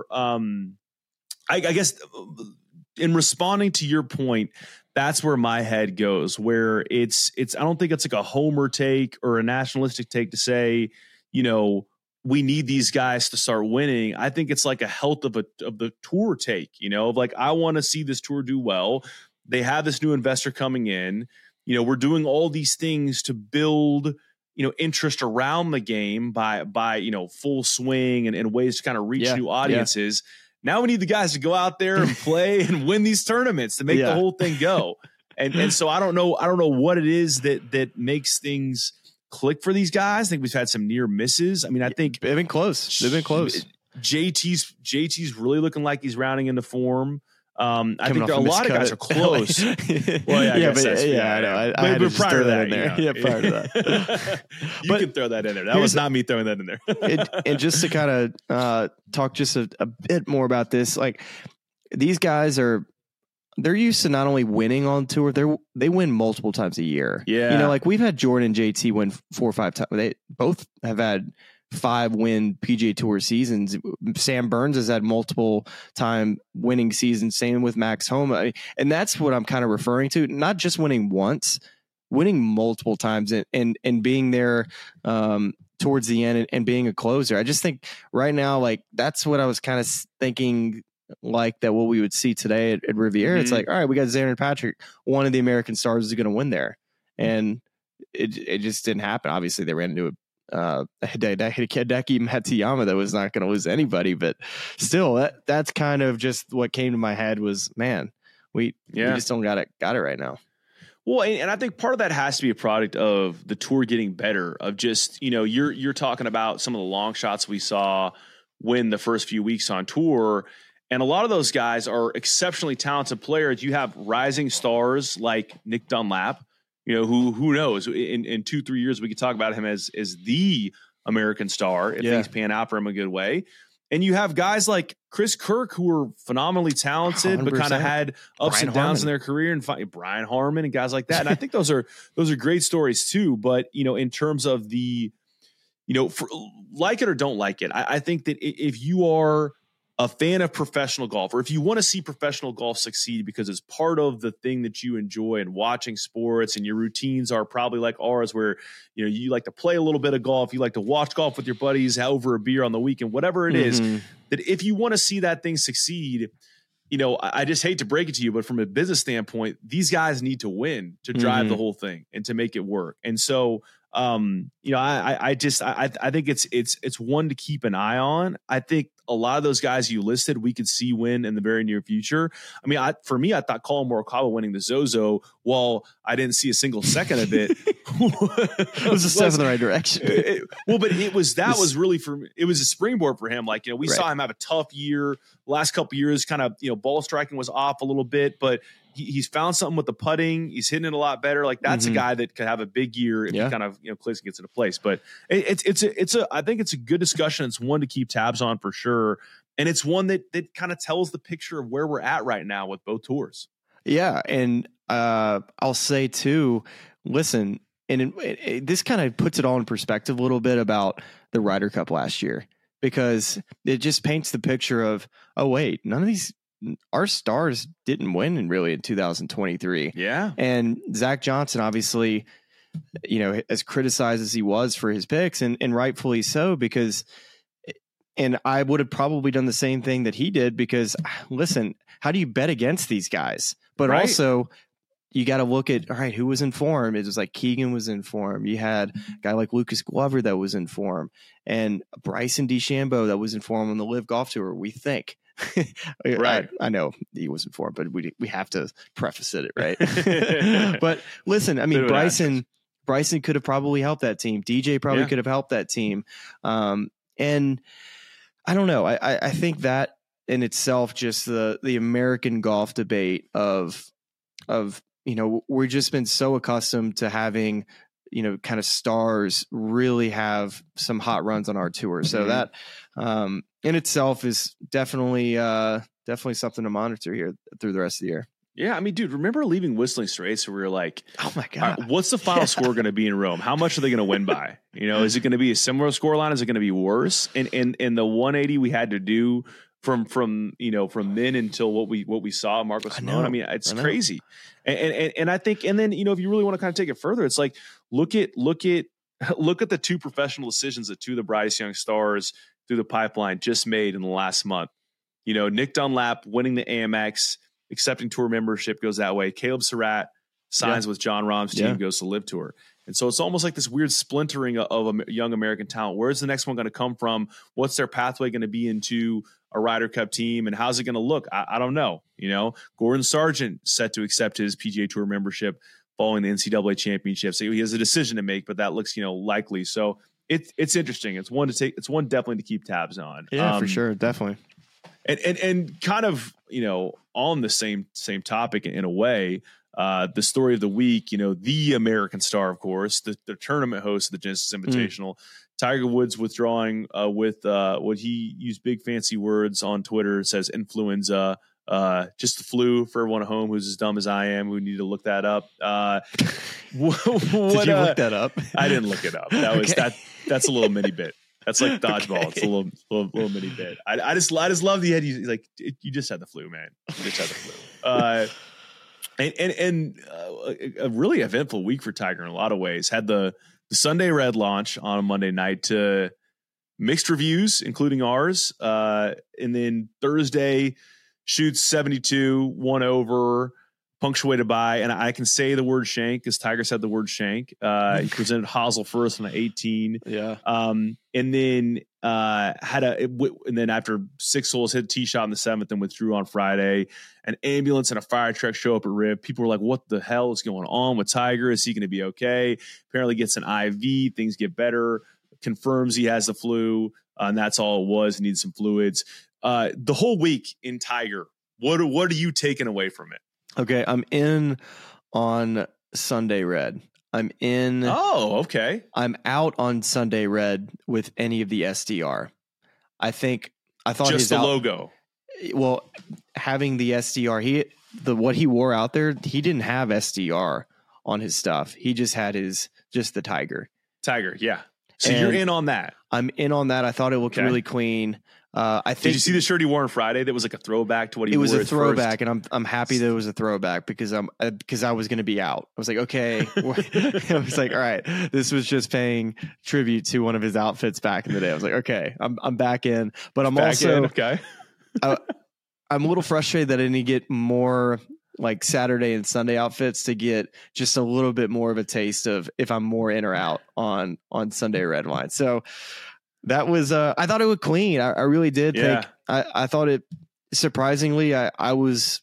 I guess in responding to your point, that's where my head goes, where it's I don't think it's like a homer take or a nationalistic take to say, we need these guys to start winning. I think it's like a health of the tour take, of like, I want to see this tour do well. They have this new investor coming in, we're doing all these things to build, interest around the game by full swing and ways to kind of reach new audiences. Yeah. Now we need the guys to go out there and play and win these tournaments to make the whole thing go. And so I don't know what it is that makes things click for these guys. I think we've had some near misses. I mean, I think they've been close. JT's really looking like he's rounding into form. I think a lot of guys are close. Well, yeah, I know. I had to just throw that in there. Prior to that. You can throw that in there. That was not me throwing that in there. And just to kind of talk just a bit more about this, like these guys they're used to not only winning on tour, they win multiple times a year. Yeah. Like we've had Jordan and JT win 4 or 5 times. They both have had 5-win PGA Tour seasons. Sam Burns has had multiple time winning seasons. Same with Max Homa. And that's what I'm kind of referring to. Not just winning once, winning multiple times and being there towards the end and being a closer. I just think right now, like that's what I was kind of thinking, like that what we would see today at Riviera. Mm-hmm. It's like, all right, we got Xander Patrick. One of the American stars is going to win there. And it just didn't happen. Obviously they ran into Hideki Matsuyama that was not going to lose anybody, but still that's kind of just what came to my head was, man, we just don't got it right now. Well, and I think part of that has to be a product of the tour getting better, of just, you're talking about some of the long shots we saw win the first few weeks on tour. And a lot of those guys are exceptionally talented players. You have rising stars like Nick Dunlap, who knows, in 2-3 years, we could talk about him as the American star if things pan out for him a good way. And you have guys like Chris Kirk, who are phenomenally talented, 100%. But kind of had ups and downs in their career, and Brian Harmon and guys like that. And I think those are great stories too. But, in terms of the, for, like it or don't like it, I think that if you are a fan of professional golf, or if you want to see professional golf succeed because it's part of the thing that you enjoy and watching sports, and your routines are probably like ours where, you like to play a little bit of golf, you like to watch golf with your buddies over a beer on the weekend, whatever it is, that if you want to see that thing succeed, I just hate to break it to you, but from a business standpoint, these guys need to win to drive the whole thing and to make it work. And so, I think it's one to keep an eye on. I think a lot of those guys you listed, we could see win in the very near future. I mean, for me, I thought Colin Morikawa winning the Zozo, while I didn't see a single second of it, it was a step in the right direction. But it was really it was a springboard for him. Like, we saw him have a tough year. Last couple of years, kind of, ball striking was off a little bit, but he's found something with the putting. He's hitting it a lot better. Like that's a guy that could have a big year if he kind of clicks and gets into place. But I think it's a good discussion. It's one to keep tabs on for sure, and it's one that kind of tells the picture of where we're at right now with both tours. Yeah, and I'll say too. Listen, and this kind of puts it all in perspective a little bit about the Ryder Cup last year, because it just paints the picture of, oh wait, none of our stars didn't win in 2023. Yeah. And Zach Johnson, obviously, as criticized as he was for his picks, and rightfully so, because, and I would have probably done the same thing that he did, because listen, how do you bet against these guys? But also you got to look at, all right, who was in form? It was like Keegan was in form. You had a guy like Lucas Glover that was in form, and Bryson DeChambeau that was in form on the Live Golf Tour, we think. Right. I know he was in form, but we have to preface it, right? But listen, I mean, Bryson could have probably helped that team. DJ probably could have helped that team. And I don't know. I think that in itself, just the American golf debate of we've just been so accustomed to having, kind of stars really have some hot runs on our tour. So that in itself is definitely something to monitor here through the rest of the year. Yeah, I mean, dude, remember leaving Whistling Straits where we were like, oh my God, right, what's the final score going to be in Rome? How much are they going to win by? Is it going to be a similar scoreline? Is it going to be worse? And the 180 we had to do from then until what we saw Marco Simone. I mean, it's crazy. And I think, and then, if you really want to kind of take it further, it's like, look at the two professional decisions that two of the brightest young stars through the pipeline just made in the last month. Nick Dunlap winning the AMX, accepting tour membership, goes that way. Caleb Surratt signs with John Rahm's team, goes to Live Tour. And so it's almost like this weird splintering of a young American talent. Where's the next one going to come from? What's their pathway going to be into a Ryder Cup team? And how's it going to look? I don't know. Gordon Sargent set to accept his PGA Tour membership following the NCAA championship. So he has a decision to make, but that looks, likely. So it's interesting. It's one definitely to keep tabs on. Yeah, for sure. Definitely. And kind of, on the same topic in a way, the story of the week, the American star, of course, the tournament host of the Genesis Invitational, Tiger Woods withdrawing with what he used big fancy words on Twitter, says influenza, just the flu for everyone at home who's as dumb as I am. We need to look that up. Did you look that up? I didn't look it up. That was that's a little mini bit. That's like dodgeball. It's a little mini bit. I just love the idea. Like, you just had the flu, man. You just had the flu. And a really eventful week for Tiger in a lot of ways. Had the Sunday Red launch on a Monday night to mixed reviews, including ours. And then Thursday shoots 72, 1 over, punctuated by, and I can say the word shank because Tiger said the word shank. He presented Hazel first on an 18. Yeah. And then and then after 6 holes, hit a tee shot in the 7th and withdrew on Friday. An ambulance and a fire truck show up at Rib. People were like, what the hell is going on with Tiger? Is he going to be okay? Apparently gets an IV. Things get better. Confirms he has the flu. And that's all it was. He needs some fluids. The whole week in Tiger, what are you taking away from it? Okay, I'm in on Sunday Red. I'm in. Oh, okay. I'm out on Sunday Red with any of the SDR. I thought just the logo. Well, having the SDR, what he wore out there, he didn't have SDR on his stuff. He just had just the Tiger. Tiger, yeah. So you're in on that. I'm in on that. I thought it looked really clean. I think. Did you see the shirt he wore on Friday? That was like a throwback to what he wore. It was a throwback, and I'm happy that it was a throwback because I was going to be out. I was like, okay. I was like, all right, this was just paying tribute to one of his outfits back in the day. I was like, okay, I'm back in, but I'm back also in, okay. I'm a little frustrated that I didn't get more like Saturday and Sunday outfits to get just a little bit more of a taste of if I'm more in or out on Sunday Red wine. So that was, I thought it looked clean. I really did think, I thought it surprisingly, I was,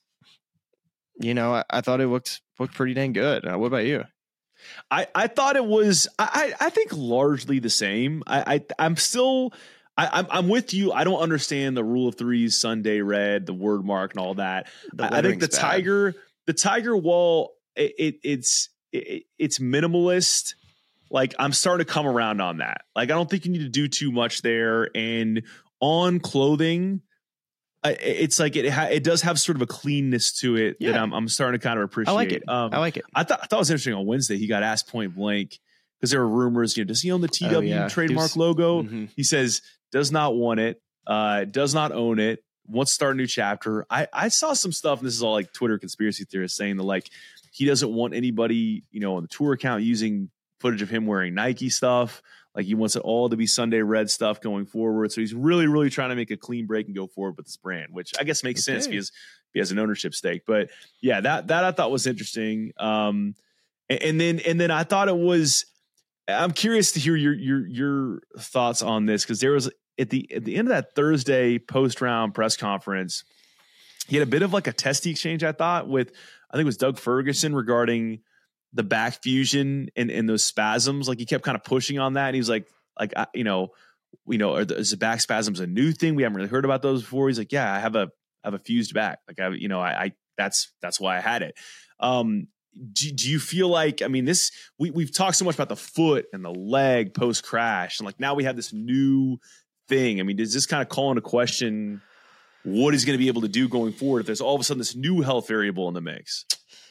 I thought it looked pretty dang good. What about you? I thought it was, I think largely the same. I'm still, I'm with you. I don't understand the rule of threes, Sunday Red, the word mark and all that. I think the Tiger, the Tiger wall, it's minimalist. Like, I'm starting to come around on that. Like, I don't think you need to do too much there. And on clothing, it's like it does have sort of a cleanness to it that I'm starting to kind of appreciate. I like it. I like it. I thought it was interesting on Wednesday. He got asked point blank because there were rumors, does he own the TW trademark logo? Mm-hmm. He says does not want it, does not own it, wants to start a new chapter. I saw some stuff, and this is all like Twitter conspiracy theorists saying that like he doesn't want anybody, on the tour account using footage of him wearing Nike stuff. Like, he wants it all to be Sunday Red stuff going forward. So he's really, really trying to make a clean break and go forward with this brand, which I guess makes sense because he has an ownership stake. But yeah, that I thought was interesting. And then I thought it was. I'm curious to hear your thoughts on this, because there was at the end of that Thursday post round press conference, he had a bit of like a testy exchange. I thought with I think it was Doug Ferguson regarding the back fusion and those spasms. Like, he kept kind of pushing on that. And he was like, is the back spasms a new thing? We haven't really heard about those before. He's like, yeah, I have a fused back. Like, that's why I had it. Do you feel like, we've talked so much about the foot and the leg post crash, and like now we have this new thing. Does this kind of call into question what he's going to be able to do going forward if there's all of a sudden this new health variable in the mix?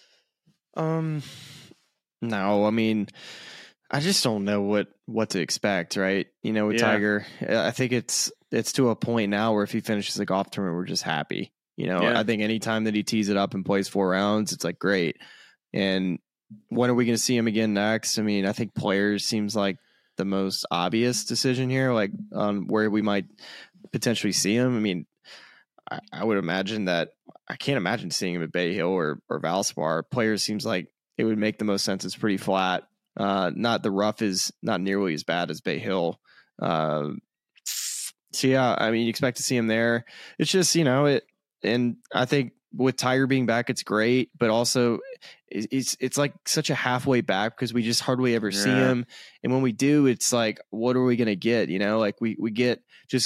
No, I just don't know what to expect, right? With Tiger, I think it's to a point now where if he finishes the golf tournament, we're just happy. I think anytime that he tees it up and plays 4 rounds, it's like great. And when are we going to see him again next? I think Players seems like the most obvious decision here, like on where we might potentially see him. I would imagine that I can't imagine seeing him at Bay Hill or Valspar. Players seems like it would make the most sense. It's pretty flat. Not the rough is not nearly as bad as Bay Hill. So yeah, you expect to see him there. It's just, and I think with Tiger being back, it's great, but also it's like such a halfway back because we just hardly ever see him. And when we do, it's like, what are we going to get? Like we get just,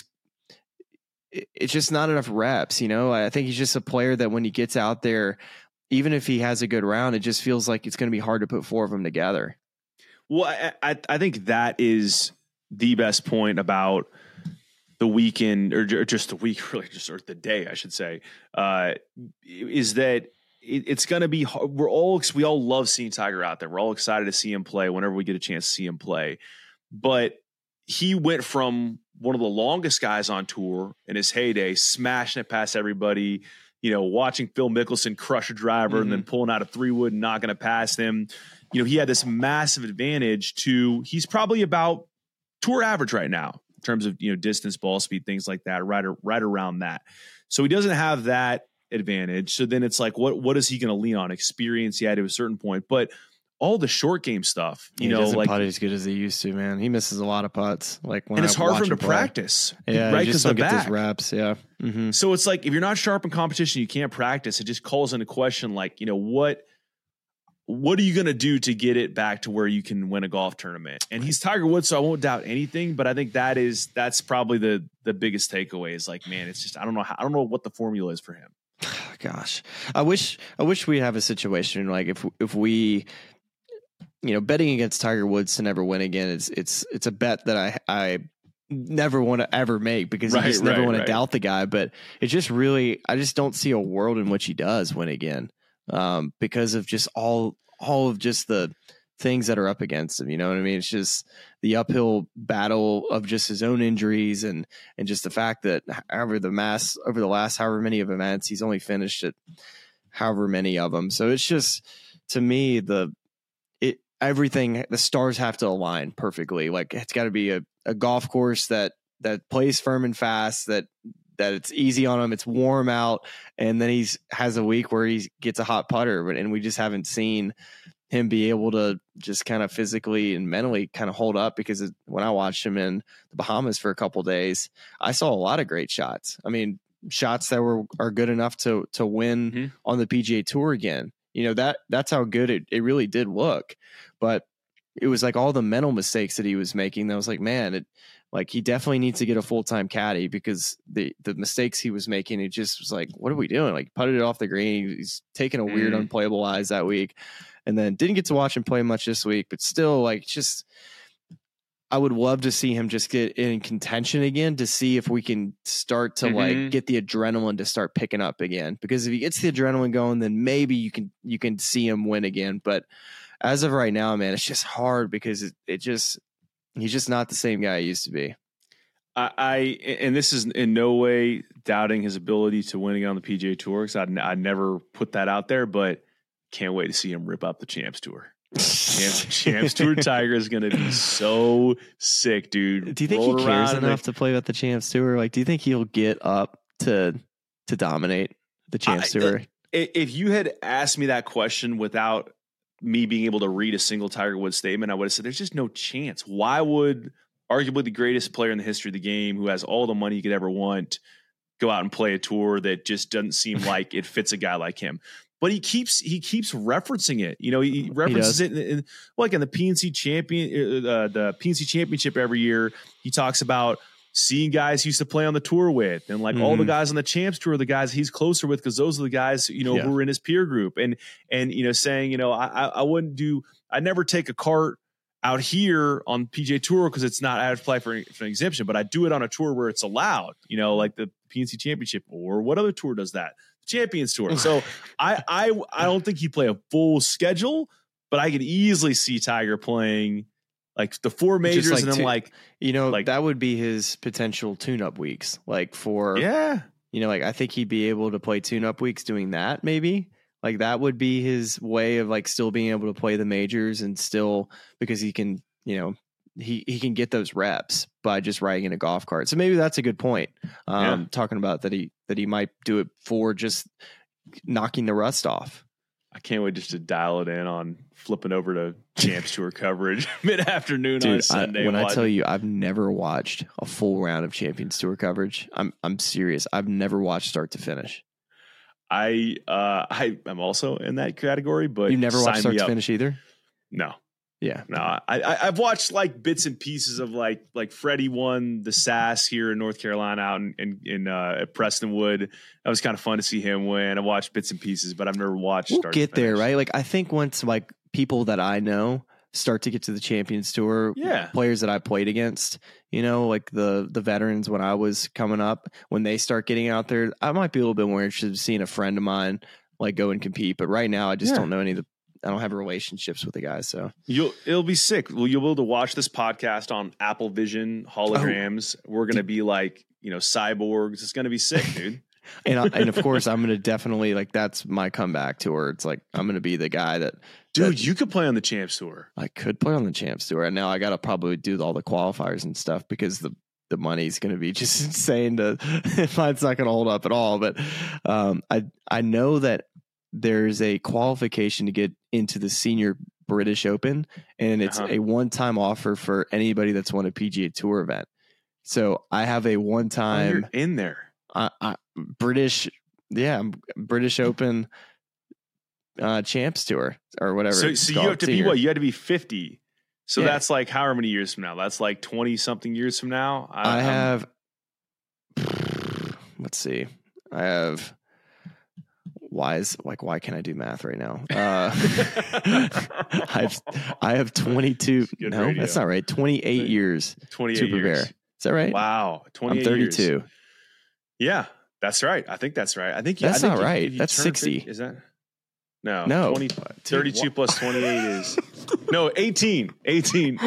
it's just not enough reps. I think he's just a player that when he gets out there, even if he has a good round, it just feels like it's going to be hard to put 4 of them together. Well, I think that is the best point about the weekend, or just the week, really, or the day, I should say, is that it's going to be hard. We all love seeing Tiger out there. We're all excited to see him play whenever we get a chance to see him play. But he went from one of the longest guys on tour in his heyday, smashing it past everybody, watching Phil Mickelson crush a driver and then pulling out a 3-wood and not going to pass him. He had this massive advantage to, he's probably about tour average right now in terms of, distance, ball speed, things like that, right around that. So he doesn't have that advantage. So then it's like, what is he going to lean on? Experience, to a certain point, but all the short game stuff, he doesn't putt as good as he used to, man. He misses a lot of putts. And it's hard for him to practice. Yeah, right? Because don't get those reps. Yeah. Mm-hmm. So it's like, if you're not sharp in competition, you can't practice. It just calls into question, like, what are you going to do to get it back to where you can win a golf tournament? And he's Tiger Woods, so I won't doubt anything. But I think that's probably the biggest takeaway is like, man, it's just I don't know what the formula is for him. Gosh, I wish we have a situation like if we. Betting against Tiger Woods to never win again, it's a bet that I never want to ever make because you just never want to doubt the guy. But it's just really, I just don't see a world in which he does win again because of just all of just the things that are up against him. You know what I mean? It's just the uphill battle of just his own injuries and just the fact that over the last however many of events, he's only finished at however many of them. So it's just, to me, everything, the stars have to align perfectly. Like it's got to be a golf course that plays firm and fast, that it's easy on him, it's warm out, and then has a week where he gets a hot putter, and we just haven't seen him be able to just kind of physically and mentally kind of hold up. Because when I watched him in the Bahamas for a couple of days, I saw a lot of great shots. Shots that are good enough to win on the PGA Tour again. That's how good it really did look. But it was like all the mental mistakes that he was making that was like, man, Like, he definitely needs to get a full-time caddy, because the mistakes he was making, it just was like, what are we doing? Like, putted it off the green. He's taking a weird unplayable eyes that week, and then didn't get to watch him play much this week, but still, like, just, I would love to see him just get in contention again, to see if we can start to like get the adrenaline to start picking up again. Because if he gets the adrenaline going, then maybe you can see him win again. But as of right now, man, it's just hard, because he's just not the same guy he used to be. And this is in no way doubting his ability to win again on the PGA Tour, because I'd never put that out there, but can't wait to see him rip up the Champs Tour. Champs Tour Tiger is going to be so sick, dude. Do you think he cares enough to play with the Champs Tour? Like, do you think he'll get up to dominate the Champs Tour? If you had asked me that question without me being able to read a single Tiger Woods statement, I would have said there's just no chance. Why would arguably the greatest player in the history of the game, who has all the money you could ever want, go out and play a tour that just doesn't seem like it fits a guy like him? But he keeps referencing it. You know, he references it in like in the PNC Championship every year. He talks about seeing guys he used to play on the tour with, and like all the guys on the Champs Tour are the guys he's closer with, because those are the guys, you know, who are in his peer group. And you know, saying, you know, I never take a cart out here on PGA Tour because it's not out of play for an exemption, but I do it on a tour where it's allowed, you know, like the PNC Championship, or what other tour does that? Champions Tour. So I don't think he'd play a full schedule, but I could easily see Tiger playing like the 4 majors, like, and then like, you know, like, that would be his potential tune-up weeks. Like for, you know, like I think he'd be able to play tune-up weeks doing that. Maybe like that would be his way of like still being able to play the majors, and still, because he can, you know, he can get those reps by just riding in a golf cart. So maybe that's a good point. Talking about that he might do it for just knocking the rust off. I can't wait just to dial it in on flipping over to Champs Tour coverage mid-afternoon on Sunday. I tell you, I've never watched a full round of Champions Tour coverage. I'm serious. I've never watched start to finish. I'm also in that category, but you've never watched start to finish either? No. Yeah, no, I've watched like bits and pieces of like Freddie won the SAS here in North Carolina out in at Prestonwood. That was kind of fun to see him win. I watched bits and pieces, but I've never watched. We'll get there, right? Like I think once like people that I know start to get to the Champions Tour, players that I played against, you know, like the veterans when I was coming up, when they start getting out there, I might be a little bit more interested in seeing a friend of mine like go and compete. But right now, I just don't know any of I don't have relationships with the guys, so it'll be sick. Well, you'll be able to watch this podcast on Apple Vision holograms. We're gonna be like, you know, cyborgs. It's gonna be sick, dude. and of course, I'm gonna definitely like that's my comeback tour. It's like I'm gonna be the guy that, dude. You could play on the Champs Tour. I could play on the Champs Tour, and now I gotta probably do all the qualifiers and stuff because the money's going to be just insane. It's not going to hold up at all. But I know that there's a qualification to get into the Senior British Open, and it's a one-time offer for anybody that's won a PGA Tour event. So I have a one-time you're in there. British Open Champs Tour or whatever. So you have to be what? You had to be 50. So that's like however many years from now? That's like 20 something years from now. I have. Let's see. I have. Why can't I do math right now? I have 22. No, radio. That's not right. 28 years 28 to prepare. Years. Is that right? Wow. 28 I'm 32. Years. Yeah, that's right. I think that's right. I think that's not right. That's 60. Is that? No. 32 plus 28 is 18. 18.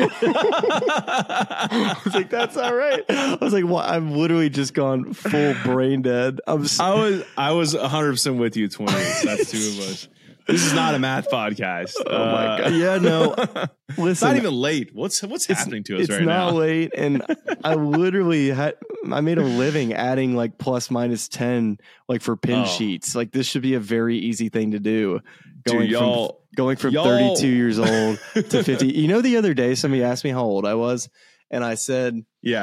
I was like, that's not right. I was like, well, I've literally just gone full brain dead. I was 100% with you. 28. That's two of us. This is not a math podcast. Oh my God. Yeah, no. Listen, it's not even late. What's happening to us right now? It's not late. And I literally I made a living adding like plus minus 10, like for pin sheets. Like this should be a very easy thing to do. Going from 32 years old to 50. You know, the other day somebody asked me how old I was, and I said,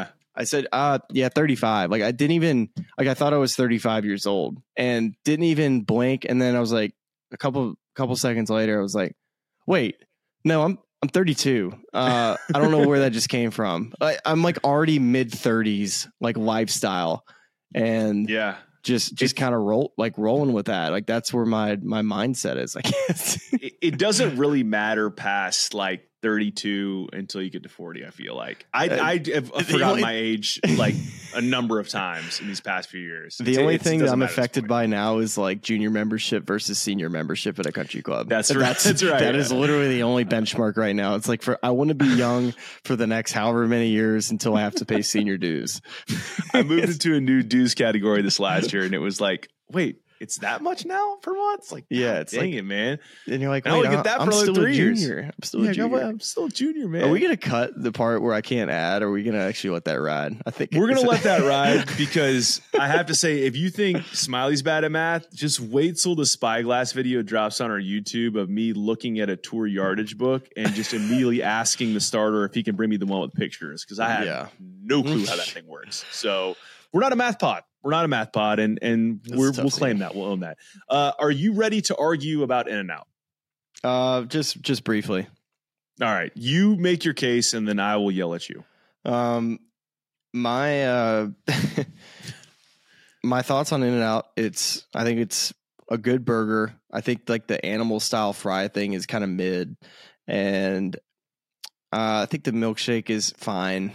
35. Like I didn't even I thought I was 35 years old and didn't even blink. And then I was like, a couple seconds later, I was like, wait, no, I'm I'm 32. I don't know where that just came from. I'm like already mid 30s, like lifestyle, and just kind of rolling with that. Like that's where my mindset is, I guess. It doesn't really matter past like 32 until you get to 40. I feel like I have forgotten my age like a number of times in these past few years. The only thing that I'm affected by now is like junior membership versus senior membership at a country club. That's right. That's right. That is literally the only benchmark right now. It's like I want to be young for the next however many years until I have to pay senior dues. I moved into a new dues category this last year, and it was like, wait, it's that much now per month? It's like, yeah, it's dang like, it, man. And you're like, I only get that for like 3 years. I'm still a junior. I'm still a junior, man. Are we gonna cut the part where I can't add? Or are we gonna actually let that ride? I think we're gonna let that ride, because I have to say, if you think Smiley's bad at math, just wait till the Spyglass video drops on our YouTube of me looking at a tour yardage book and just immediately asking the starter if he can bring me the one with pictures, because I have no clue how that thing works. So we're not a math pod. We're not a math pod, and we'll claim that. We'll own that. Are you ready to argue about In-N-Out? Just briefly. All right. You make your case, and then I will yell at you. My my thoughts on In-N-Out, I think it's a good burger. I think like the animal style fry thing is kind of mid, and I think the milkshake is fine.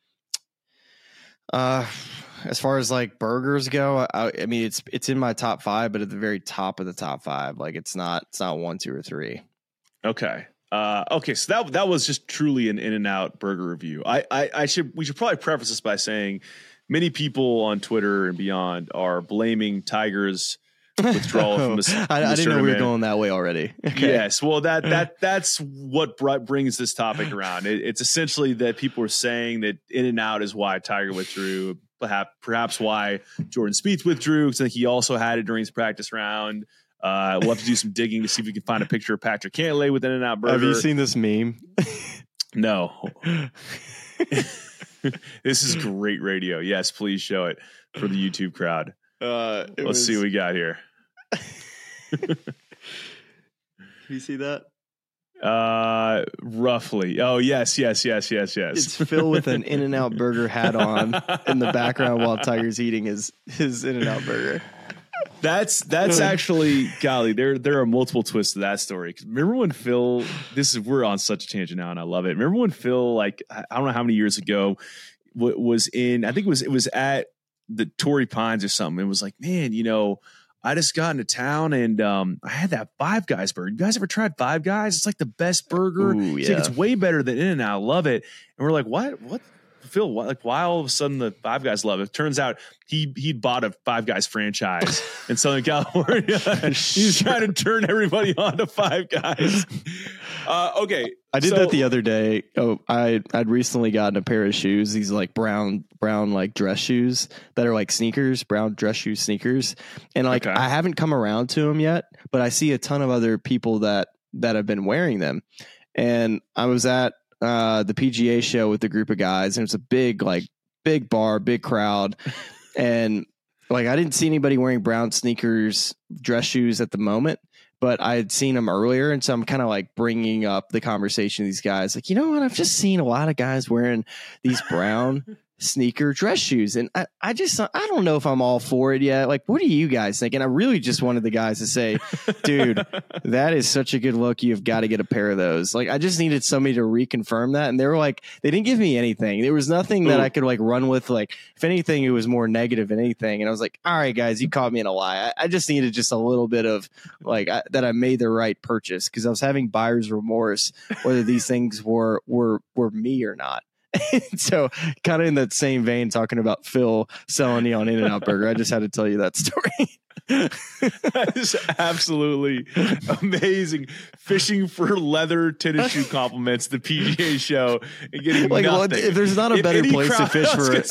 As far as like burgers go, I mean it's in my top 5, but at the very top of the top 5. Like it's not 1, 2, or 3. Okay. Okay. So that was just truly an In-N-Out burger review. We should probably preface this by saying many people on Twitter and beyond are blaming Tiger's withdrawal from the I didn't know we were going that way already. Okay. Yes. Well, that's what brings this topic around. It's essentially that people are saying that In-N-Out is why Tiger withdrew. Perhaps why Jordan Spieth withdrew, because I think he also had it during his practice round. We'll have to do some digging to see if we can find a picture of Patrick Cantlay with In-N-Out burger. Have you seen this meme? No. This is great radio. Yes, please show it for the YouTube crowd. Let's see what we got here. Can you see that? Roughly. Oh, yes. It's Phil with an In-N-Out burger hat on in the background while Tiger's eating his In-N-Out burger. That's actually, golly, there are multiple twists to that story. Remember when Phil, we're on such a tangent now and I love it. Remember when Phil, like, I don't know how many years ago, was in, I think it was at the Torrey Pines or something. It was like, man, I just got into town and I had that Five Guys burger. You guys ever tried Five Guys? It's like the best burger. Ooh, yeah. It's way better than In-N-Out. I love it. And we're like, what? Phil, why all of a sudden the Five Guys love it? Turns out he'd bought a Five Guys franchise in Southern California. He's trying to turn everybody on to Five Guys. Okay. I did that the other day. Oh, I'd recently gotten a pair of shoes. These like brown like dress shoes that are like sneakers, brown dress shoe sneakers. And like, I haven't come around to them yet, but I see a ton of other people that have been wearing them. And I was at the PGA show with a group of guys, and it's a big bar, big crowd. And like, I didn't see anybody wearing brown sneakers, dress shoes at the moment, but I had seen them earlier. And so I'm kind of like bringing up the conversation of these guys. Like, you know what? I've just seen a lot of guys wearing these brown sneaker dress shoes. And I don't know if I'm all for it yet. Like, what do you guys think? And I really just wanted the guys to say, dude, that is such a good look. You've got to get a pair of those. Like, I just needed somebody to reconfirm that. And they were like, they didn't give me anything. There was nothing that I could like run with. Like, if anything, it was more negative than anything. And I was like, all right, guys, you caught me in a lie. I just needed just a little bit of like that I made the right purchase, because I was having buyer's remorse whether these things were me or not. So kind of in that same vein, talking about Phil selling you on In-N-Out burger, I just had to tell you that story. That is absolutely amazing. Fishing for leather tennis shoe compliments, the PGA show, and getting like, nothing. Well, if there's not a better place to fish for it.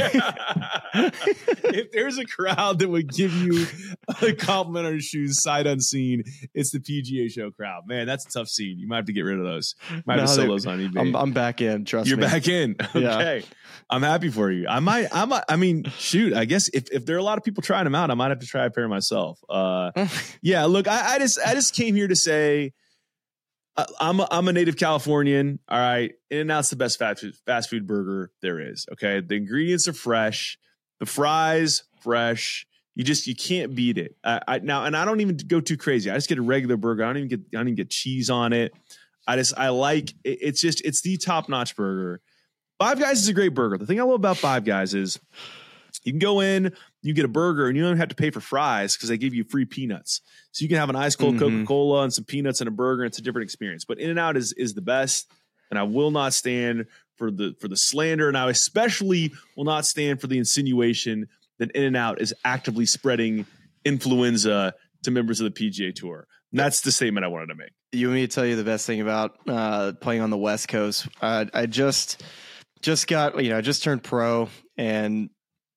If there's a crowd that would give you a compliment on your shoes sight unseen, it's the PGA show crowd. Man, that's a tough scene. You might have to get rid of those. Might have to sell those on eBay. I'm back in. Trust me. You're back in. Okay. Yeah. I'm happy for you. I mean, shoot, I guess if there are a lot of people trying them out, I might have to try a pair myself. Yeah, look, I just came here to say, I'm a native Californian. All right. In-N-Out's the best fast food burger there is. Okay. The ingredients are fresh. The fries, fresh. You can't beat it. Now, and I don't even go too crazy. I just get a regular burger. I don't even get cheese on it. I like it. It's the top-notch burger. Five Guys is a great burger. The thing I love about Five Guys is you can go in, you get a burger, and you don't have to pay for fries because they give you free peanuts. So you can have an ice cold Coca-Cola and some peanuts and a burger. And it's a different experience. But In-N-Out is the best, and I will not stand for the slander, and I especially will not stand for the insinuation that In-N-Out is actively spreading influenza to members of the PGA Tour. And that's the statement I wanted to make. You want me to tell you the best thing about playing on the West Coast? I just got, I just turned pro, and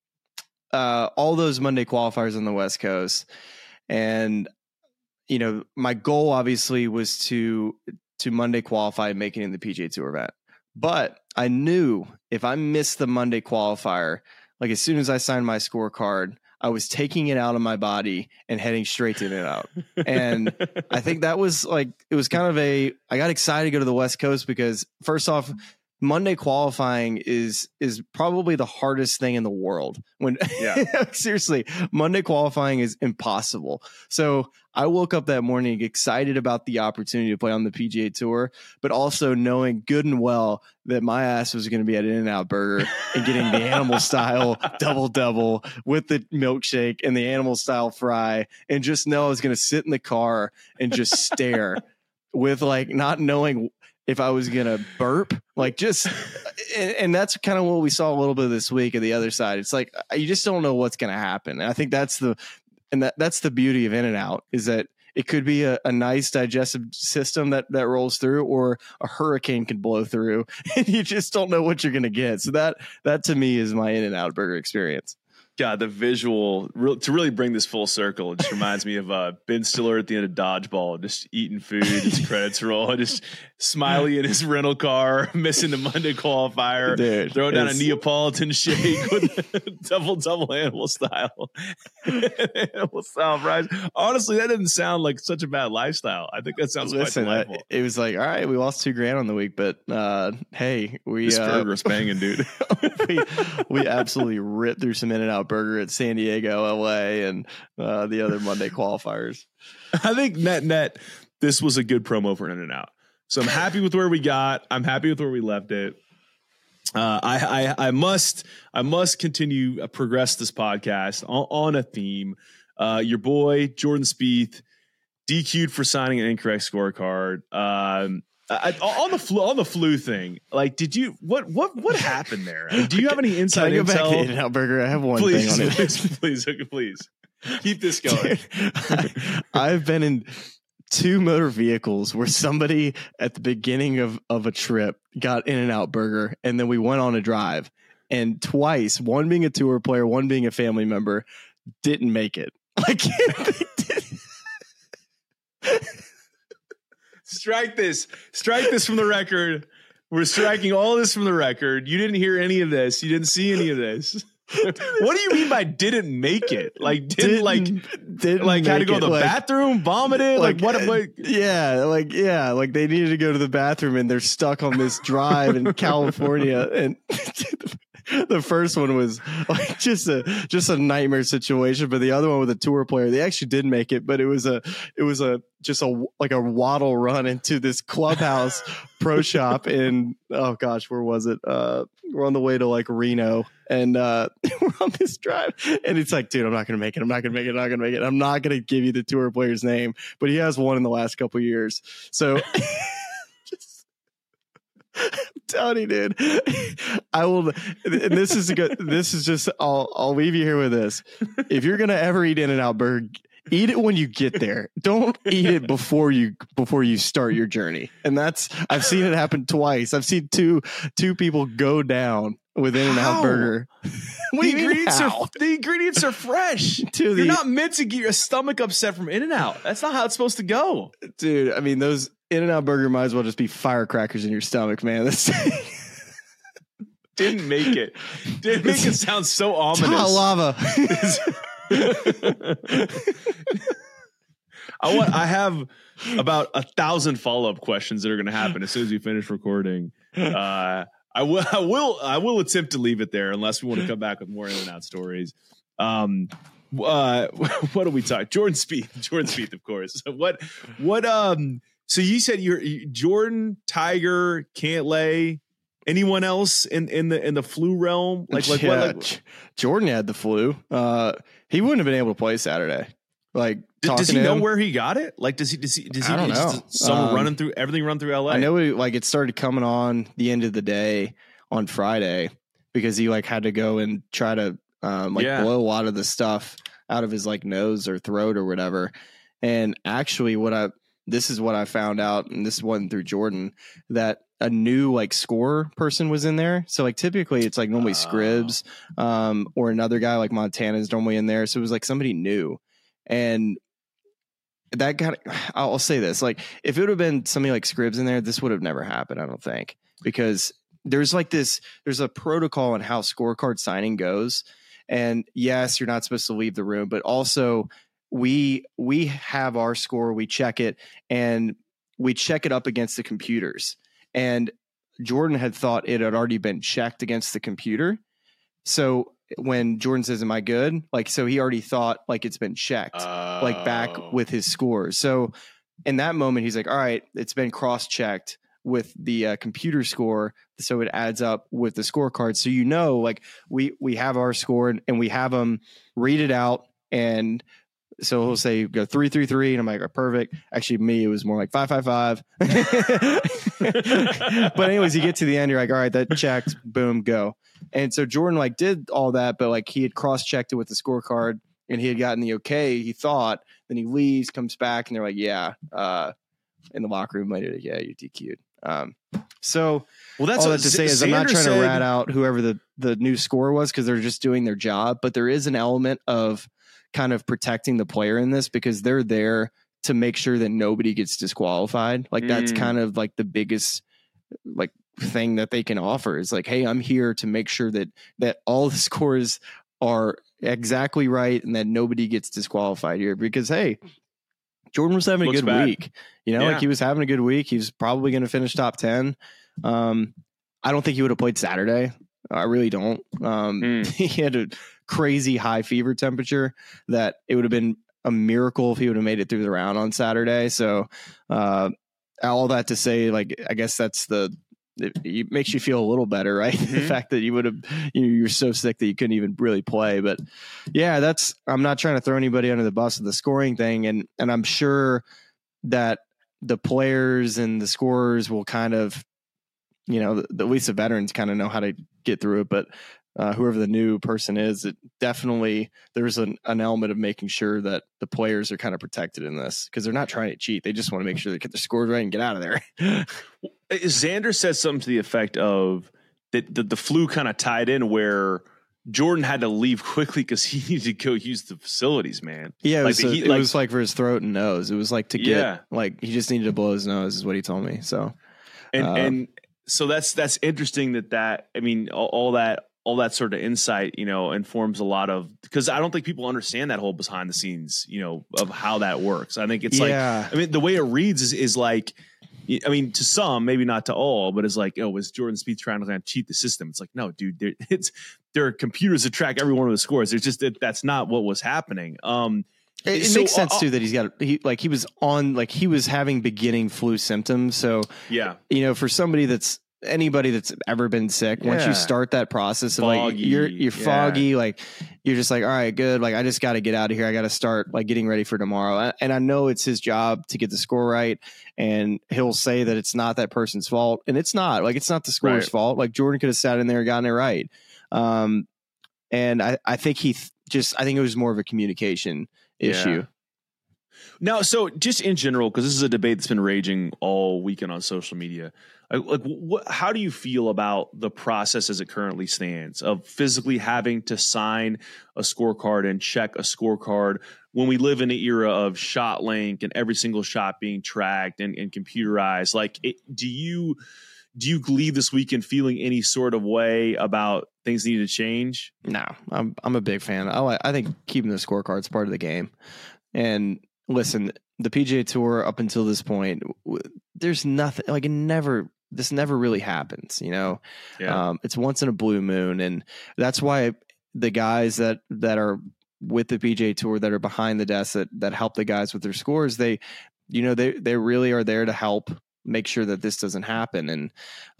all those Monday qualifiers on the West Coast. And, my goal obviously was to Monday qualify and make it in the PGA Tour event. But I knew if I missed the Monday qualifier, like as soon as I signed my scorecard, I was taking it out of my body and heading straight to In-N-Out. And I think that was it was kind of I got excited to go to the West Coast because first off, Monday qualifying is probably the hardest thing in the world. Seriously, Monday qualifying is impossible. So I woke up that morning excited about the opportunity to play on the PGA Tour, but also knowing good and well that my ass was going to be at In-N-Out Burger and getting the animal style double with the milkshake and the animal style fry, and just know I was going to sit in the car and just stare with not knowing if I was going to burp, and that's kind of what we saw a little bit this week at the other side. It's you just don't know what's going to happen. And I think that's the beauty of In-N-Out, is that it could be a nice digestive system that rolls through, or a hurricane could blow through, and you just don't know what you're going to get. So that to me is my In-N-Out Burger experience. God, the visual to really bring this full circle, it just reminds me of Ben Stiller at the end of Dodgeball, just eating food, his credits roll, just Smiley in his rental car, missing the Monday qualifier, throwing down a Neapolitan shake with double animal style fries. Honestly, that didn't sound like such a bad lifestyle. I think that sounds quite delightful. It was all right, we lost $2,000 on the week, but hey, this burger's banging, dude. we absolutely ripped through some In-N-Out Burger at San Diego, LA, and the other Monday qualifiers. I think net this was a good promo for In-N-Out. So I'm happy with where we got. I'm happy with where we left it. I must continue progress this podcast on a theme. Your boy Jordan Spieth DQ'd for signing an incorrect scorecard. On the flu thing, did you what happened there? Do you have any inside intel? Back to In-N-Out Burger? I have one thing on it. Please keep this going. I've been in 2 motor vehicles where somebody at the beginning of a trip got In-N-Out Burger, and then we went on a drive, and twice, one being a tour player, one being a family member, didn't make it. They did. Strike this from the record. We're striking all this from the record. You didn't hear any of this. You didn't see any of this. What do you mean by didn't make it? Didn't had to go to the bathroom, vomited? They needed to go to the bathroom, and they're stuck on this drive in California, and the first one was just a nightmare situation, but the other one with a tour player, they actually did make it, but it was a waddle run into this clubhouse pro shop in, oh gosh, where was it? We're on the way to Reno, and we're on this drive, and it's dude, I'm not going to make it. I'm not going to give you the tour player's name, but he has won in the last couple of years. So I'm telling you, dude, I will. And this is good. This is just. I'll leave you here with this. If you're gonna ever eat In-N-Out Burger, eat it when you get there. Don't eat it before you start your journey. And I've seen it happen twice. I've seen two people go down with In-N-Out Burger. The ingredients are fresh. You're not meant to get your stomach upset from In-N-Out. That's not how it's supposed to go, dude. I mean, those In-N-Out Burger might as well just be firecrackers in your stomach, man. Didn't make it. Didn't make it sound so ominous. Lava. I have about 1,000 follow-up questions that are going to happen as soon as we finish recording. I will attempt to leave it there unless we want to come back with more in and out stories. What do we talk? Jordan Spieth, of course. So you said you're Jordan, Tiger, Cantlay, anyone else in the flu realm? Jordan had the flu. He wouldn't have been able to play Saturday. Does he know where he got it? Does he I don't know. Someone run through LA? I know it started coming on the end of the day on Friday because he had to go and try to blow a lot of the stuff out of his nose or throat or whatever. And actually this is what I found out, and this wasn't through Jordan, that a new score person was in there. So typically it's normally Scribs or another guy like Montana is normally in there. So it was somebody new. And that I'll say this, if it would have been somebody like Scribs in there, this would have never happened, I don't think, because there's there's a protocol on how scorecard signing goes. And yes, you're not supposed to leave the room, but also we have our score, we check it, and we check it up against the computers. And Jordan had thought it had already been checked against the computer. So when Jordan says, am I good? So he already thought it's been checked, back with his scores. So in that moment, he's like, all right, it's been cross-checked with the computer score. So it adds up with the scorecard. So, we have our score and we have them read it out. And so he'll say, go 3-3-3. And I'm like, oh, perfect. Actually, me, it was more like 5-5-5. But anyways, you get to the end, you're like, all right, that checked, boom, go. And so Jordan did all that, but he had cross-checked it with the scorecard and he had gotten the okay, he thought. Then he leaves, comes back, and they're like, yeah, in the locker room later, yeah, you DQ'd. So that's all that to say is I'm not trying to rat out whoever the new scorer was, because they're just doing their job, but there is an element of kind of protecting the player in this because they're there to make sure that nobody gets disqualified. That's kind of the biggest thing that they can offer is hey, I'm here to make sure that all the scores are exactly right and that nobody gets disqualified here, because hey, Jordan was having a good week. He was having a good week. He was probably going to finish top 10. I don't think he would have played Saturday. I really don't. He had a crazy high fever temperature that it would have been a miracle if he would have made it through the round on Saturday. So all that to say, I guess it makes you feel a little better, right? Mm-hmm. The fact that you're so sick that you couldn't even really play. But yeah, I'm not trying to throw anybody under the bus of the scoring thing. And I'm sure that the players and the scorers will kind of, at least the veterans kind of know how to get through it. But whoever the new person is, it definitely, there's an element of making sure that the players are kind of protected in this, because they're not trying to cheat. They just want to make sure they get their scores right and get out of there. Xander said something to the effect of that the flu kind of tied in where Jordan had to leave quickly because he needed to go use the facilities, man. Yeah, it was for his throat and nose. It was to get he just needed to blow his nose is what he told me. So and so that's interesting that I mean all that sort of insight, informs a lot of, because I don't think people understand that whole behind the scenes, of how that works. I think it's the way it reads is to some, maybe not to all, but it's was Jordan Spieth trying to cheat the system? It's no, dude, there are computers that track every one of the scores. There's just, that's not what was happening. It makes sense too that he was having beginning flu symptoms. So yeah, for anybody that's ever been sick, once you start that process of foggy, you're foggy, you're just all right, good. I just got to get out of here. I got to start getting ready for tomorrow. And I know it's his job to get the score right. And he'll say that it's not that person's fault. And it's not it's not the scorer's fault. Jordan could have sat in there and gotten it right. And I think I think it was more of a communication issue. Now, so just in general, because this is a debate that's been raging all weekend on social media, how do you feel about the process as it currently stands of physically having to sign a scorecard and check a scorecard when we live in an era of ShotLink and every single shot being tracked and computerized? Do you leave this weekend feeling any sort of way about things needing to change? No, I'm a big fan. I think keeping the scorecard is part of the game. And listen, the PGA Tour up until this point, there's nothing like this never really happens, you know. Yeah. It's once in a blue moon, and that's why the guys that are with the PGA Tour that are behind the desk that help the guys with their scores, they really are there to help make sure that this doesn't happen. And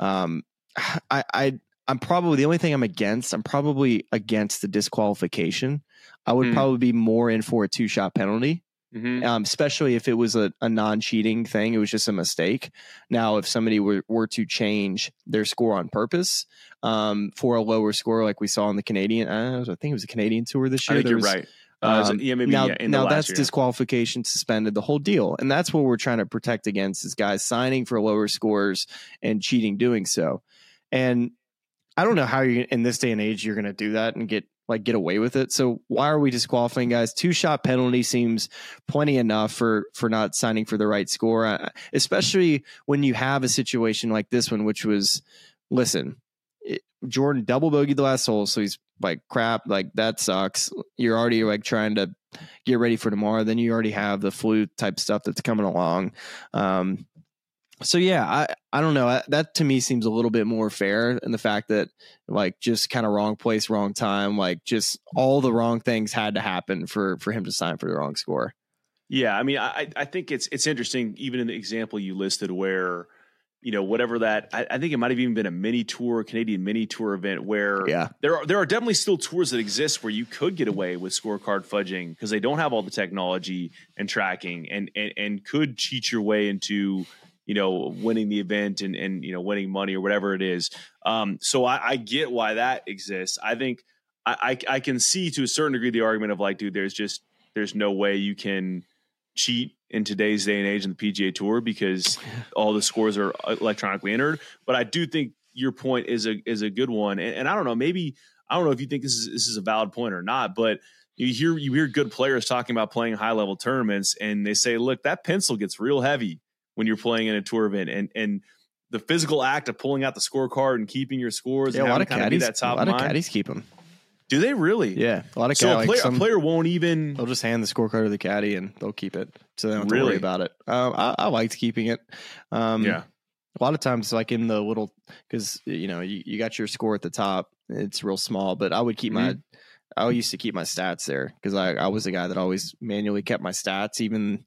I'm probably the only thing I'm probably against the disqualification. I would probably be more in for a 2-shot penalty. Mm-hmm. Especially if it was a non-cheating thing, it was just a mistake. Now, if somebody were to change their score on purpose for a lower score, like we saw on the Canadian, I think it was a Canadian Tour this year. I think you're right. Now that's disqualification, suspended, the whole deal, and that's what we're trying to protect against: is guys signing for lower scores and cheating doing so. And I don't know how you in this day and age you're going to do that and get away with it. So why are we disqualifying guys? 2-shot penalty seems plenty enough for not signing for the right score, especially when you have a situation like this one, which was, Jordan double bogeyed the last hole. So he's like, crap, like that sucks. You're already like trying to get ready for tomorrow. Then you already have the flu type stuff that's coming along. So yeah, I don't know. That to me seems a little bit more fair in the fact that like just kind of wrong place, wrong time, like just all the wrong things had to happen for him to sign for the wrong score. Yeah, I mean, I think it's interesting, even in the example you listed where, you know, whatever that, I think it might have even been a mini tour, Canadian mini tour event where there are definitely still tours that exist where you could get away with scorecard fudging because they don't have all the technology and tracking and could cheat your way into, you know, winning the event and, you know, winning money or whatever it is. So I get why that exists. I think I can see to a certain degree the argument of like, dude, there's no way you can cheat in today's day and age in the PGA Tour because all the scores are electronically entered. But I do think your point is a good one. And I don't know, maybe, I don't know if you think this is a valid point or not, but you hear good players talking about playing high level tournaments and they say, look, that pencil gets real heavy when you're playing in a tour event, and the physical act of pulling out the scorecard and keeping your scores. Yeah, and a lot of caddies, caddies keep them. Do they really? Yeah, a lot of caddies. So a player won't even. They'll just hand the scorecard to the caddy and they'll keep it, so they don't have to worry about it. I liked keeping it. Yeah, a lot of times, like in the little, because you know you got your score at the top. It's real small, but I would keep I used to keep my stats there because I was the guy that always manually kept my stats, even.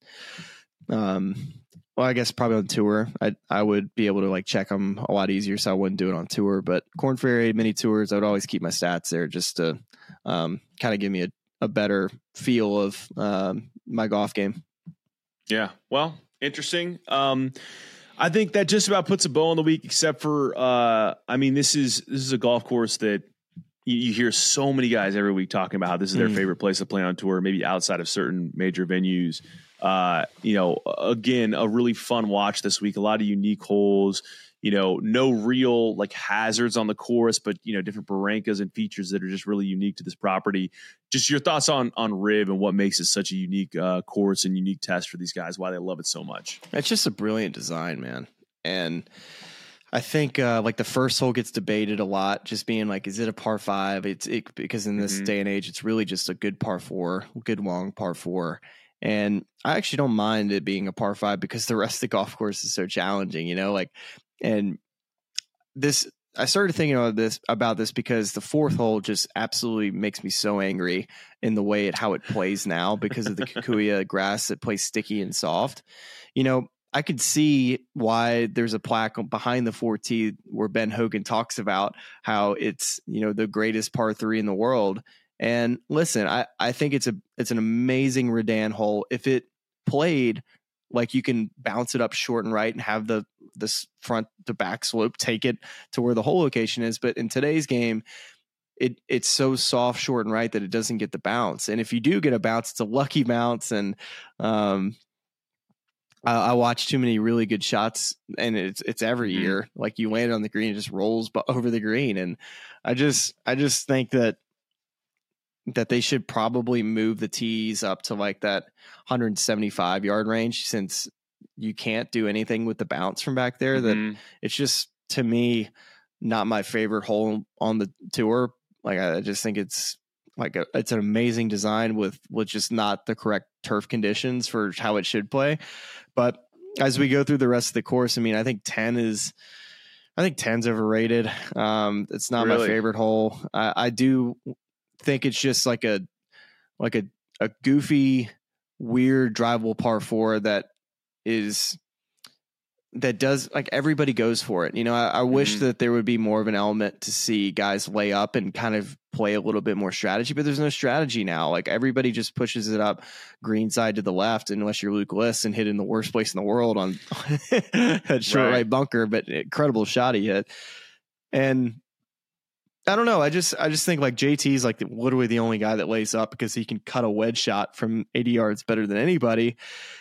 Well, I guess probably on tour, I would be able to like check them a lot easier, so I wouldn't do it on tour. But Korn Ferry mini tours, I would always keep my stats there just to kind of give me a better feel of my golf game. Yeah, well, interesting. I think that just about puts a bow on the week, except for I mean, this is a golf course that you hear so many guys every week talking about how this is their favorite place to play on tour, maybe outside of certain major venues. You know, again, a really fun watch this week, a lot of unique holes, you know, no real like hazards on the course, but, you know, different barrancas and features that are just really unique to this property. Just your thoughts on Riv and what makes it such a unique course and unique test for these guys, why they love it so much. It's just a brilliant design, man. And I think like the first hole gets debated a lot, just being like, is it a par 5? Because in this day and age, it's really just a good par 4, good long par 4. And I actually don't mind it being a par 5 because the rest of the golf course is so challenging, you know, like, and this, I started thinking about this because the fourth hole just absolutely makes me so angry in the way how it plays now because of the Kikuya grass that plays sticky and soft. You know, I could see why there's a plaque behind the 4T where Ben Hogan talks about how it's, you know, the greatest par 3 in the world. And listen, I think it's an amazing Redan hole. If it played like you can bounce it up short and right and have this front to back slope, take it to where the hole location is. But in today's game, it's so soft, short and right that it doesn't get the bounce. And if you do get a bounce, it's a lucky bounce. And I watch too many really good shots, and it's every year. Like you land on the green, it just rolls over the green. And I just think that they should probably move the tees up to like that 175 yard range, since you can't do anything with the bounce from back there. That it's just, to me, not my favorite hole on the tour. Like I just think it's it's an amazing design with just not the correct turf conditions for how it should play. But as we go through the rest of the course, I mean, I think 10's overrated. It's not my favorite hole. I do think it's just like a goofy, weird drivable par 4 that does, like, everybody goes for it. You know, I wish that there would be more of an element to see guys lay up and kind of play a little bit more strategy, but there's no strategy now. Like, everybody just pushes it up green side to the left, unless you're Luke List and hit in the worst place in the world on that short right bunker, but incredible shot he hit. And I don't know. I just think like JT's like literally the only guy that lays up because he can cut a wedge shot from 80 yards better than anybody.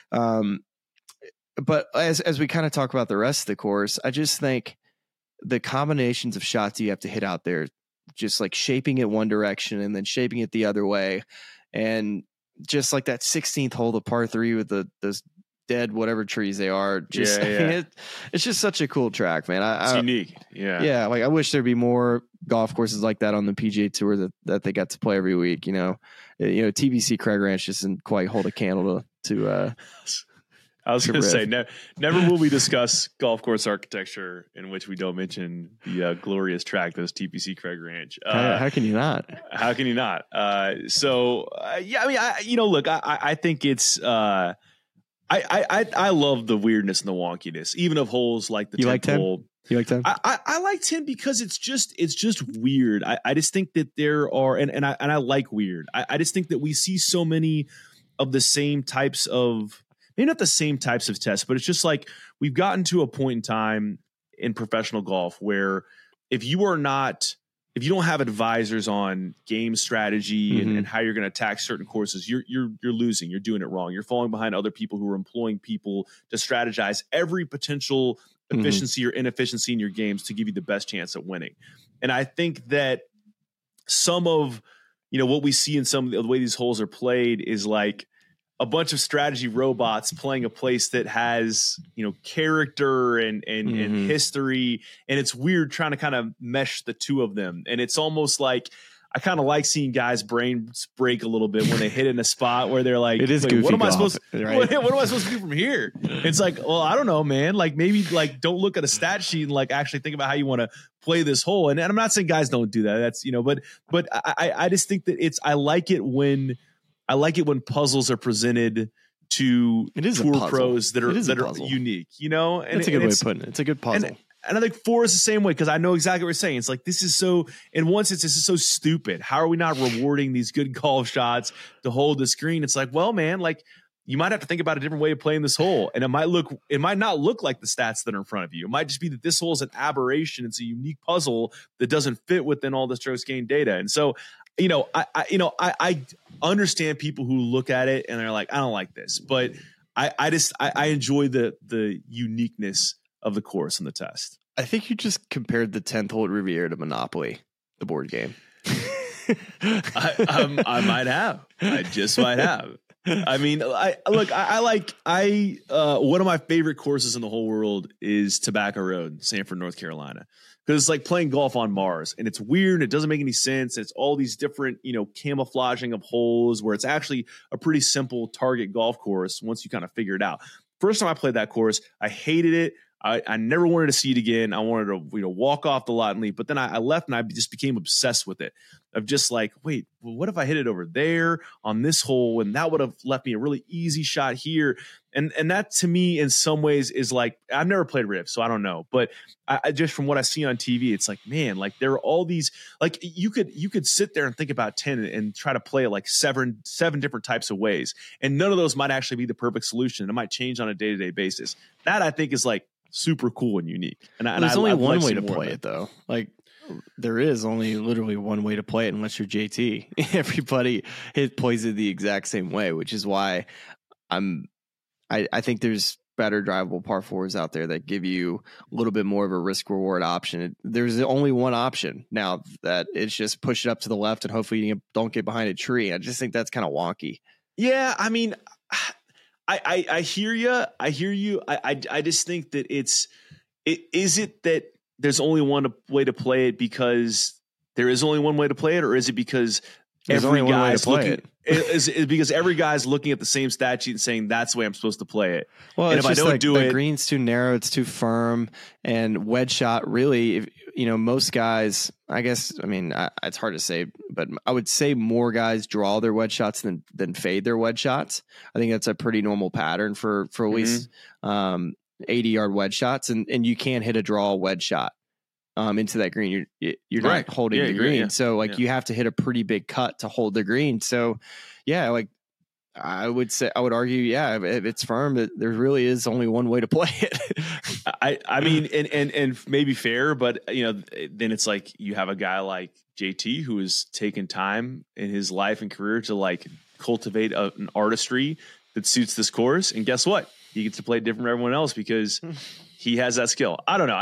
But as we kind of talk about the rest of the course, I just think the combinations of shots you have to hit out there, just like shaping it one direction and then shaping it the other way. And just like that 16th hole, the par 3 with those dead whatever trees they are, just it's just such a cool track, man. It's unique. Yeah. Like, I wish there'd be more golf courses like that on the PGA Tour that they got to play every week. You know, TBC Craig Ranch doesn't quite hold a candle to I was going to say, never will we discuss golf course architecture in which we don't mention the glorious track that is TPC Craig Ranch. How can you not? How can you not? I mean, look, I think it's I love the weirdness and the wonkiness, even of holes like the 10th hole. You like 10? I like 10 because it's just weird. I just think that there are, and I like weird. I just think that we see so many of the same types of, maybe not the same types of tests, but it's just like we've gotten to a point in time in professional golf where if you don't have advisors on game strategy and how you're going to attack certain courses, you're losing. You're doing it wrong. You're falling behind other people who are employing people to strategize every potential efficiency or inefficiency in your games to give you the best chance at winning. And I think that some of what we see in some of the way these holes are played is like a bunch of strategy robots playing a place that has, character and history. And it's weird trying to kind of mesh the two of them. And it's almost like, I kind of like seeing guys' brains break a little bit when they hit in a spot where they're like, it is goofy what am I golf, supposed right? what am I supposed to do from here? It's like, well, I don't know, man. Like, maybe like don't look at a stat sheet and like actually think about how you want to play this hole. And I'm not saying guys don't do that. That's, but I just think that I like it when puzzles are presented to tour pros that are unique, and it's a good way of putting it. It's a good puzzle. And I think 4 is the same way, because I know exactly what you're saying. It's like, this is so, in one sense, this is so stupid. How are we not rewarding these good golf shots to hold the screen? It's like, well, man, like, you might have to think about a different way of playing this hole. And it might not look like the stats that are in front of you. It might just be that this hole is an aberration. It's a unique puzzle that doesn't fit within all the strokes gained data. And so, I understand people who look at it and they're like, I don't like this, but I enjoy the uniqueness of the course and the test. I think you just compared the 10th hole at Riviera to Monopoly, the board game. I might have. I just might have. I mean, one of my favorite courses in the whole world is Tobacco Road, Sanford, North Carolina. Because it's like playing golf on Mars, and it's weird. It doesn't make any sense. It's all these different, camouflaging of holes where it's actually a pretty simple target golf course once you kind of figure it out. First time I played that course, I hated it. I never wanted to see it again. I wanted to, walk off the lot and leave. But then I left and I just became obsessed with it. Of just like, wait, well, what if I hit it over there on this hole? And that would have left me a really easy shot here. And that to me, in some ways, is like, I've never played Riv, so I don't know. But I just from what I see on TV, it's like, man, like there are all these, like you could sit there and think about 10 and try to play it like seven different types of ways. And none of those might actually be the perfect solution. It might change on a day-to-day basis. That I think is like super cool and unique. And there's only one way to play it, though. Like, there is only literally one way to play it unless you're JT. Everybody plays it the exact same way, which is why I think there's better drivable par 4s out there that give you a little bit more of a risk reward option. There's only one option now, that it's just push it up to the left and hopefully you don't get behind a tree. I just think that's kind of wonky. Yeah, I mean, I hear you. I just think that is it that there's only one way to play it because there is only one way to play it, or is it because every guy's looking is because every guy's looking at the same stat sheet and saying that's the way I'm supposed to play it. Well, and if I don't do it, the green's too narrow, it's too firm, and wedge shot really. If, most guys, I guess, it's hard to say, but I would say more guys draw their wedge shots than fade their wedge shots. I think that's a pretty normal pattern for at least 80-yard wedge shots, and you can't hit a draw wedge shot into that green. You're not holding the green. So you have to hit a pretty big cut to hold the green. So I would argue, if it's firm, there really is only one way to play it. I mean, and maybe fair, but then it's like you have a guy like JT who has taken time in his life and career to cultivate an artistry that suits this course. And guess what? He gets to play different from everyone else because he has that skill. I don't know.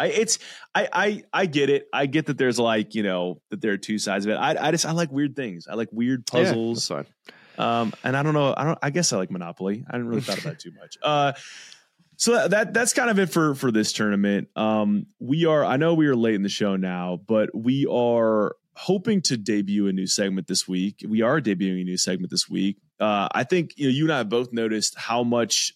I get it. I get that there's that there are two sides of it. I like weird things. I like weird puzzles. Yeah, that's fine. And I don't know. I guess I like Monopoly. I didn't really thought about it too much. So that's kind of it for this tournament. I know we are late in the show now, but we are hoping to debut a new segment this week. We are debuting a new segment this week. I think you and I have both noticed how much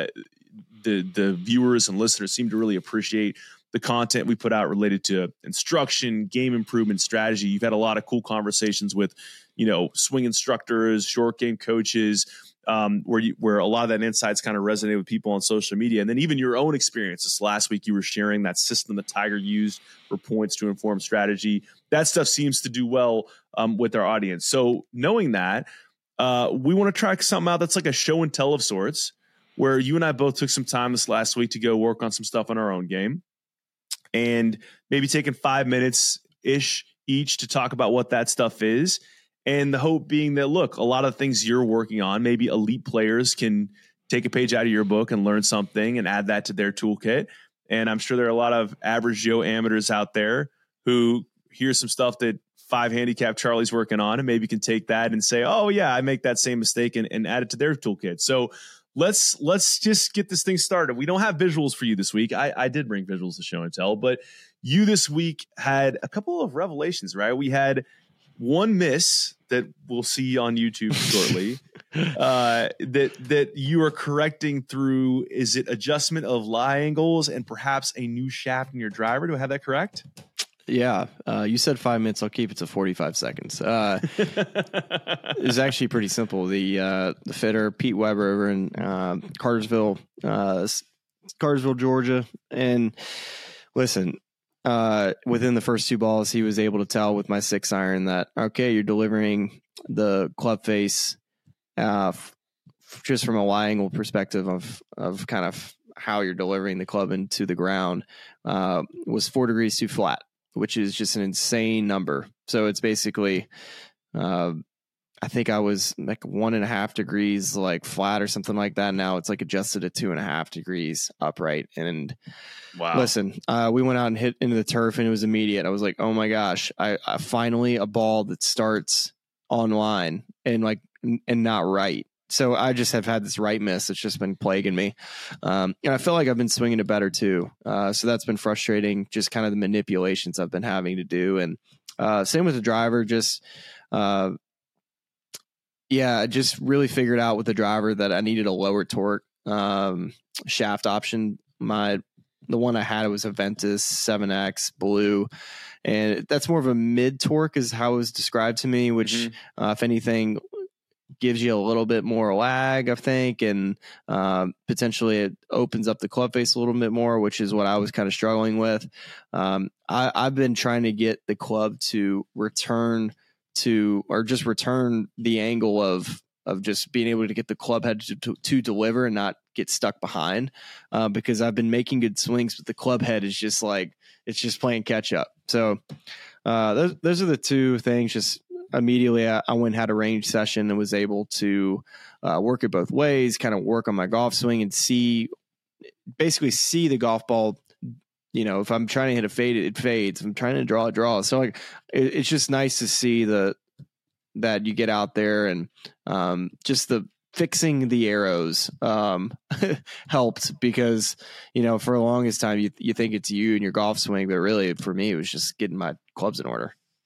the viewers and listeners seem to really appreciate the content we put out related to instruction, game improvement, strategy. You've had a lot of cool conversations with, swing instructors, short game coaches, where a lot of that insights kind of resonate with people on social media. And then even your own experiences. Last week, you were sharing that system that Tiger used for points to inform strategy. That stuff seems to do well with our audience. So knowing that, we want to try something out that's like a show and tell of sorts, where you and I both took some time this last week to go work on some stuff on our own game. And maybe taking 5 minutes ish each to talk about what that stuff is. And the hope being that, look, a lot of things you're working on, maybe elite players can take a page out of your book and learn something and add that to their toolkit. And I'm sure there are a lot of average Joe amateurs out there who hear some stuff that 5 handicap Charlie's working on and maybe can take that and say, oh yeah, I make that same mistake and add it to their toolkit. So let's just get this thing started. We don't have visuals for you this week. I did bring visuals to show and tell, but you this week had a couple of revelations, right? We had one miss that we'll see on YouTube shortly that you are correcting through, is it adjustment of lie angles and perhaps a new shaft in your driver? Do I have that correct? Yeah. You said 5 minutes. I'll keep it to 45 seconds. It's actually pretty simple. The fitter, Pete Weber, over in Cartersville, Georgia. And listen, within the first 2 balls, he was able to tell with my 6-iron that, okay, you're delivering the club face just from a lie angle perspective of kind of how you're delivering the club into the ground was 4 degrees too flat, which is just an insane number. So it's basically, I think I was like 1.5 degrees like flat or something like that. Now it's like adjusted to 2.5 degrees upright. And wow, listen, we went out and hit into the turf and it was immediate. I was like, oh my gosh, I finally a ball that starts online and not right. So I just have had this right miss. It's just been plaguing me. And I feel like I've been swinging it better too. So that's been frustrating, just kind of the manipulations I've been having to do. And same with the driver, just just really figured out with the driver that I needed a lower torque shaft option. The one I had, it was a Ventus 7X blue. And that's more of a mid torque is how it was described to me, which if anything, gives you a little bit more lag, I think, and potentially it opens up the club face a little bit more, which is what I was kind of struggling with. I've been trying to get the club to return the angle of just being able to get the club head to deliver and not get stuck behind, because I've been making good swings, but the club head is just like, it's just playing catch up. So those are the two things. Just immediately I went and had a range session and was able to work it both ways, kind of work on my golf swing and see the golf ball. If I'm trying to hit a fade, it fades. If I'm trying to draw, it draws. So it's just nice to see that you get out there and just the fixing the arrows helped, because for the longest time you think it's you and your golf swing, but really for me it was just getting my clubs in order.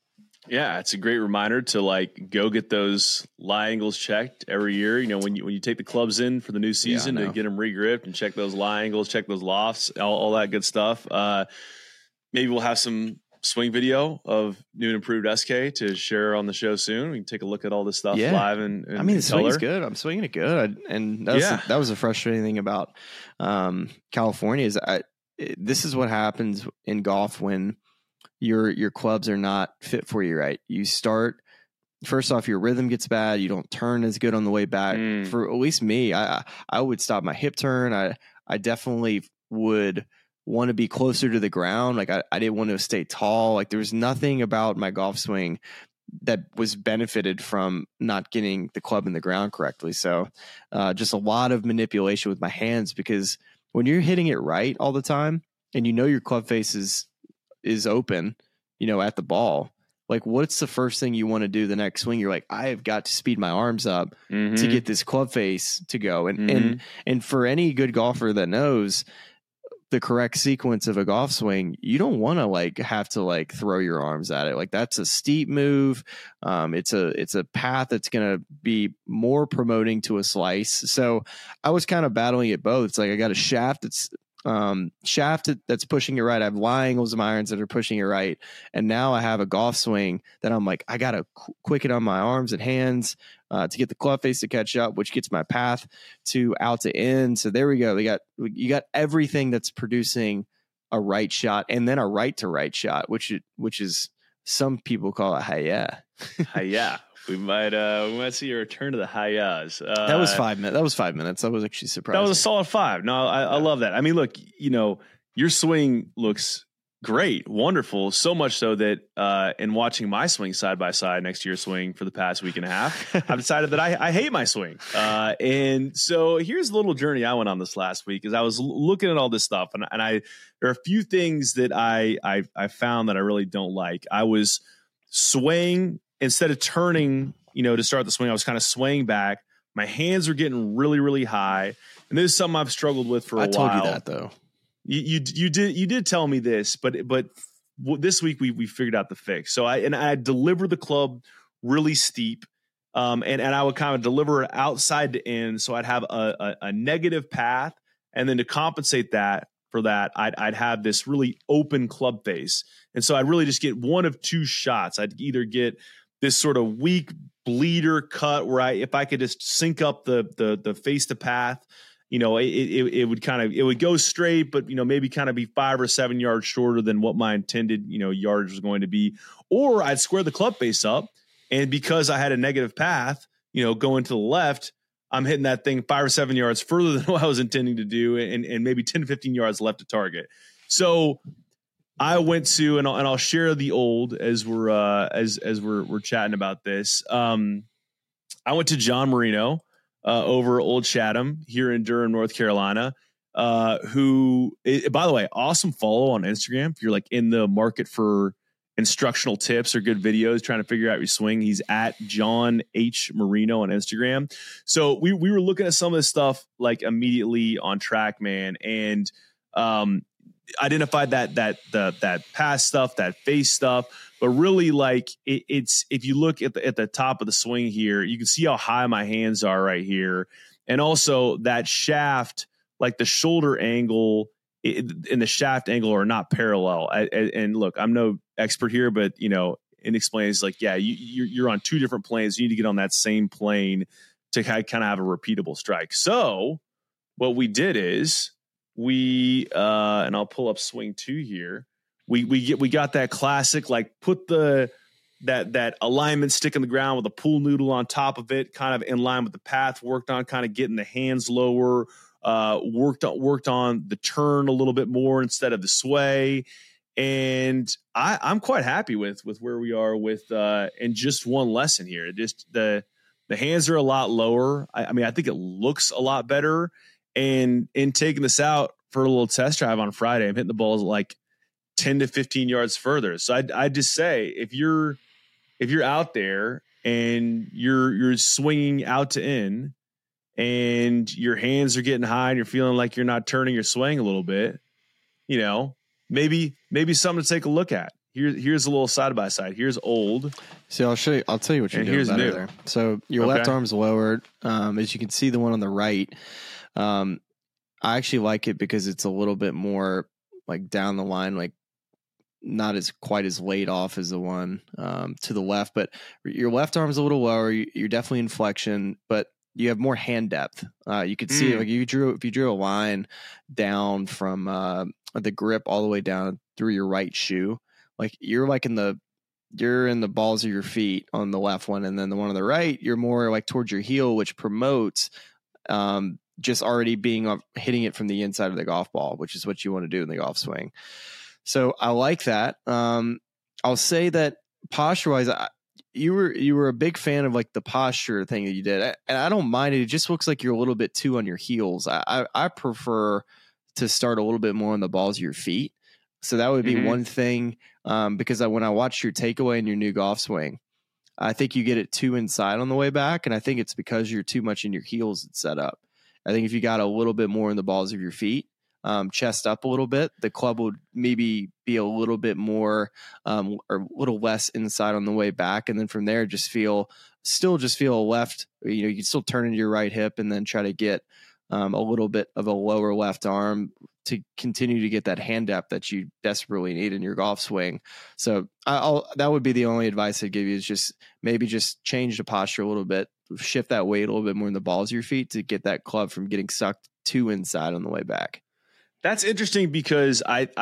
Yeah, it's a great reminder to like go get those lie angles checked every year. You know, when you take the clubs in for the new season to get them re-gripped and check those lie angles, check those lofts, all that good stuff. Maybe we'll have some swing video of new and improved SK to share on the show soon. We can take a look at all this stuff live and I mean, the swing's good. I'm swinging it good. That was a frustrating thing about California is this is what happens in golf when your clubs are not fit for you, right? You start, first off, your rhythm gets bad. You don't turn as good on the way back. For at least me, I would stop my hip turn. I definitely would want to be closer to the ground. Like I didn't want to stay tall. Like there was nothing about my golf swing that was benefited from not getting the club in the ground correctly. So just a lot of manipulation with my hands, because when you're hitting it right all the time and you know your club face is open, you know, at the ball, like what's the first thing you want to do the next swing? You're like, I have got to speed my arms up to get this club face to go. And for any good golfer that knows the correct sequence of a golf swing, you don't want to like have to like throw your arms at it. Like that's a steep move. It's a path that's going to be more promoting to a slice. So I was kind of battling it both. It's like I got a shaft that's pushing it right. I have lie angles of my irons that are pushing it right. And now I have a golf swing that I'm like, I got to quicken on my arms and hands to get the club face to catch up, which gets my path to out to in. So there we go. You got everything that's producing a right shot and then a right to right shot, which is some people call it hi-ya. Hi-ya. We might see a return to the hi-yas. That was 5 minutes. That was 5 minutes. I was actually surprised. That was a solid 5. No, I love that. I mean, look, you know, your swing looks great, wonderful. So much so that in watching my swing side by side next to your swing for the past week and a half, I've decided that I hate my swing. And so here's a little journey I went on this last week as I was looking at all this stuff. And there are a few things that I found that I really don't like. I was swaying instead of turning, you know, to start the swing. I was kind of swaying back. My hands were getting really, really high. And this is something I've struggled with for a while. I told you that though. You did tell me this, but this week we figured out the fix. So I deliver the club really steep, and I would kind of deliver it outside to in, so I'd have a negative path, and then to compensate for that, I'd have this really open club face, and so I'd really just get one of two shots. I'd either get this sort of weak bleeder cut where if I could just sync up the face to path. You know, it would go straight, but, you know, maybe kind of be 5 or 7 yards shorter than what my intended, you know, yardage was going to be. Or I'd square the club face up. And because I had a negative path, you know, going to the left, I'm hitting that thing 5 or 7 yards further than what I was intending to do, and maybe 10 to 15 yards left to target. So I went to, and I'll share the old as we're chatting about this. I went to John Marino over Old Chatham here in Durham, North Carolina, who, by the way, awesome follow on Instagram. If you're like in the market for instructional tips or good videos, trying to figure out your swing, he's at John H. Marino on Instagram. So we were looking at some of this stuff like immediately on TrackMan, and identified that pass stuff, that face stuff. But really, like it's if you look at the top of the swing here, you can see how high my hands are right here, and also that shaft, like the shoulder angle and the shaft angle are not parallel. And look, I'm no expert here, but you know, and explains like, yeah, you're on two different planes. You need to get on that same plane to kind of have a repeatable strike. So what we did is we and I'll pull up swing 2 here. We got that classic, like put that alignment stick in the ground with a pool noodle on top of it, kind of in line with the path, worked on kind of getting the hands lower, worked on the turn a little bit more instead of the sway. And I'm quite happy with where we are with in just one lesson here. Just the hands are a lot lower. I mean, I think it looks a lot better. And in taking this out for a little test drive on Friday, I'm hitting the balls like 10 to 15 yards further. So I'd just say if you're out there and you're swinging out to in and your hands are getting high and you're feeling like you're not turning your swing a little bit, you know, maybe something to take a look at. Here's a little side by side. Here's old. So I'll show you. I'll tell you what you're doing better there. So your left arm's lowered. As you can see, the one on the right. I actually like it because it's a little bit more like down the line, like not as quite as laid off as the one to the left. But your left arm's a little lower. You're definitely in flexion, but you have more hand depth. You could see like if you drew a line down from the grip all the way down through your right shoe. Like you're in the balls of your feet on the left one, and then the one on the right, you're more like towards your heel, which promotes just already being hitting it from the inside of the golf ball, which is what you want to do in the golf swing. So I like that. I'll say that posture wise, you were a big fan of like the posture thing that you did, and I don't mind it. It just looks like you're a little bit too on your heels. I prefer to start a little bit more on the balls of your feet. So that would be one thing, because when I watched your takeaway in your new golf swing, I think you get it too inside on the way back, and I think it's because you're too much in your heels set up. I think if you got a little bit more in the balls of your feet, chest up a little bit, the club would maybe be a little bit more or a little less inside on the way back, and then from there still feel left. You can still turn into your right hip and then try to get a little bit of a lower left arm to continue to get that hand depth that you desperately need in your golf swing. So that would be the only advice I'd give you, is just maybe just change the posture a little bit, shift that weight a little bit more in the balls of your feet to get that club from getting sucked too inside on the way back. That's interesting because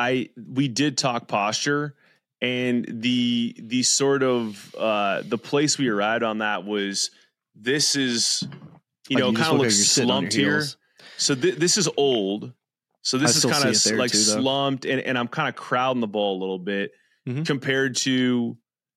we did talk posture, and the sort of the place we arrived on that was, this is, kind of looks slumped here. So this is old. So this is kind of like slumped, and I'm kind of crowding the ball a little bit compared to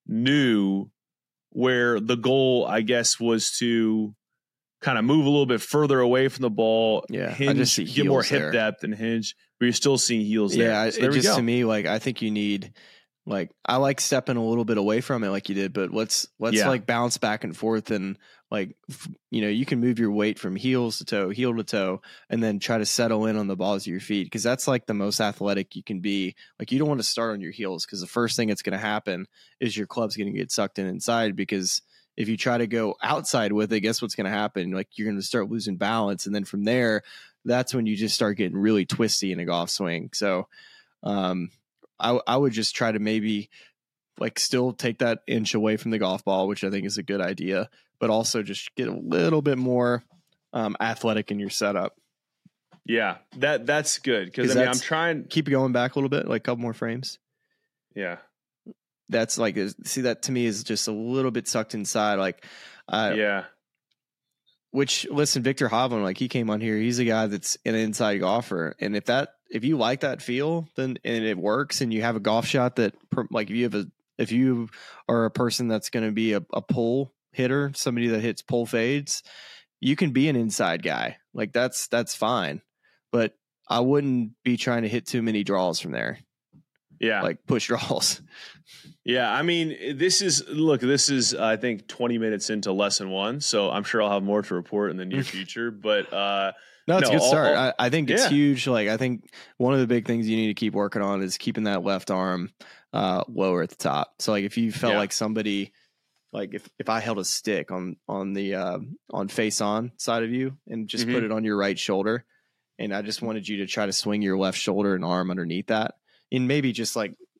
new, where the goal, I guess, was to kind of move a little bit further away from the ball, hinge, get more hip depth and hinge, but you're still seeing heels there. Yeah, so to me, like, I think you need, like, I like stepping a little bit away from it like you did, but let's like bounce back and forth, and like, you can move your weight from heel to toe, and then try to settle in on the balls of your feet, because that's like the most athletic you can be. Like, you don't want to start on your heels, because the first thing that's going to happen is your club's going to get sucked in inside, because if you try to go outside with it, guess what's going to happen? Like, you're going to start losing balance, and then from there, that's when you just start getting really twisty in a golf swing. So I would just try to maybe like still take that inch away from the golf ball, which I think is a good idea, but also just get a little bit more athletic in your setup. Yeah, that's good, because I'm trying. Keep going back a little bit, like a couple more frames. Yeah, that's like, see, that to me is just a little bit sucked inside. Like, Which, listen, Victor Hovland, like, he came on here. He's a guy that's an inside golfer, and if you like that feel, then and it works, and you have a golf shot that, like, if you are a person that's going to be a pull hitter, somebody that hits pull fades, you can be an inside guy. Like, that's fine, but I wouldn't be trying to hit too many draws from there. Yeah, like push draws. Yeah, I mean, this is I think 20 minutes into lesson 1, so I'm sure I'll have more to report in the near future. But no, it's a good start. I think it's huge. Like, I think one of the big things you need to keep working on is keeping that left arm lower at the top. So, like, if you felt like somebody, like if I held a stick on face on side of you and just put it on your right shoulder, and I just wanted you to try to swing your left shoulder and arm underneath that, and maybe just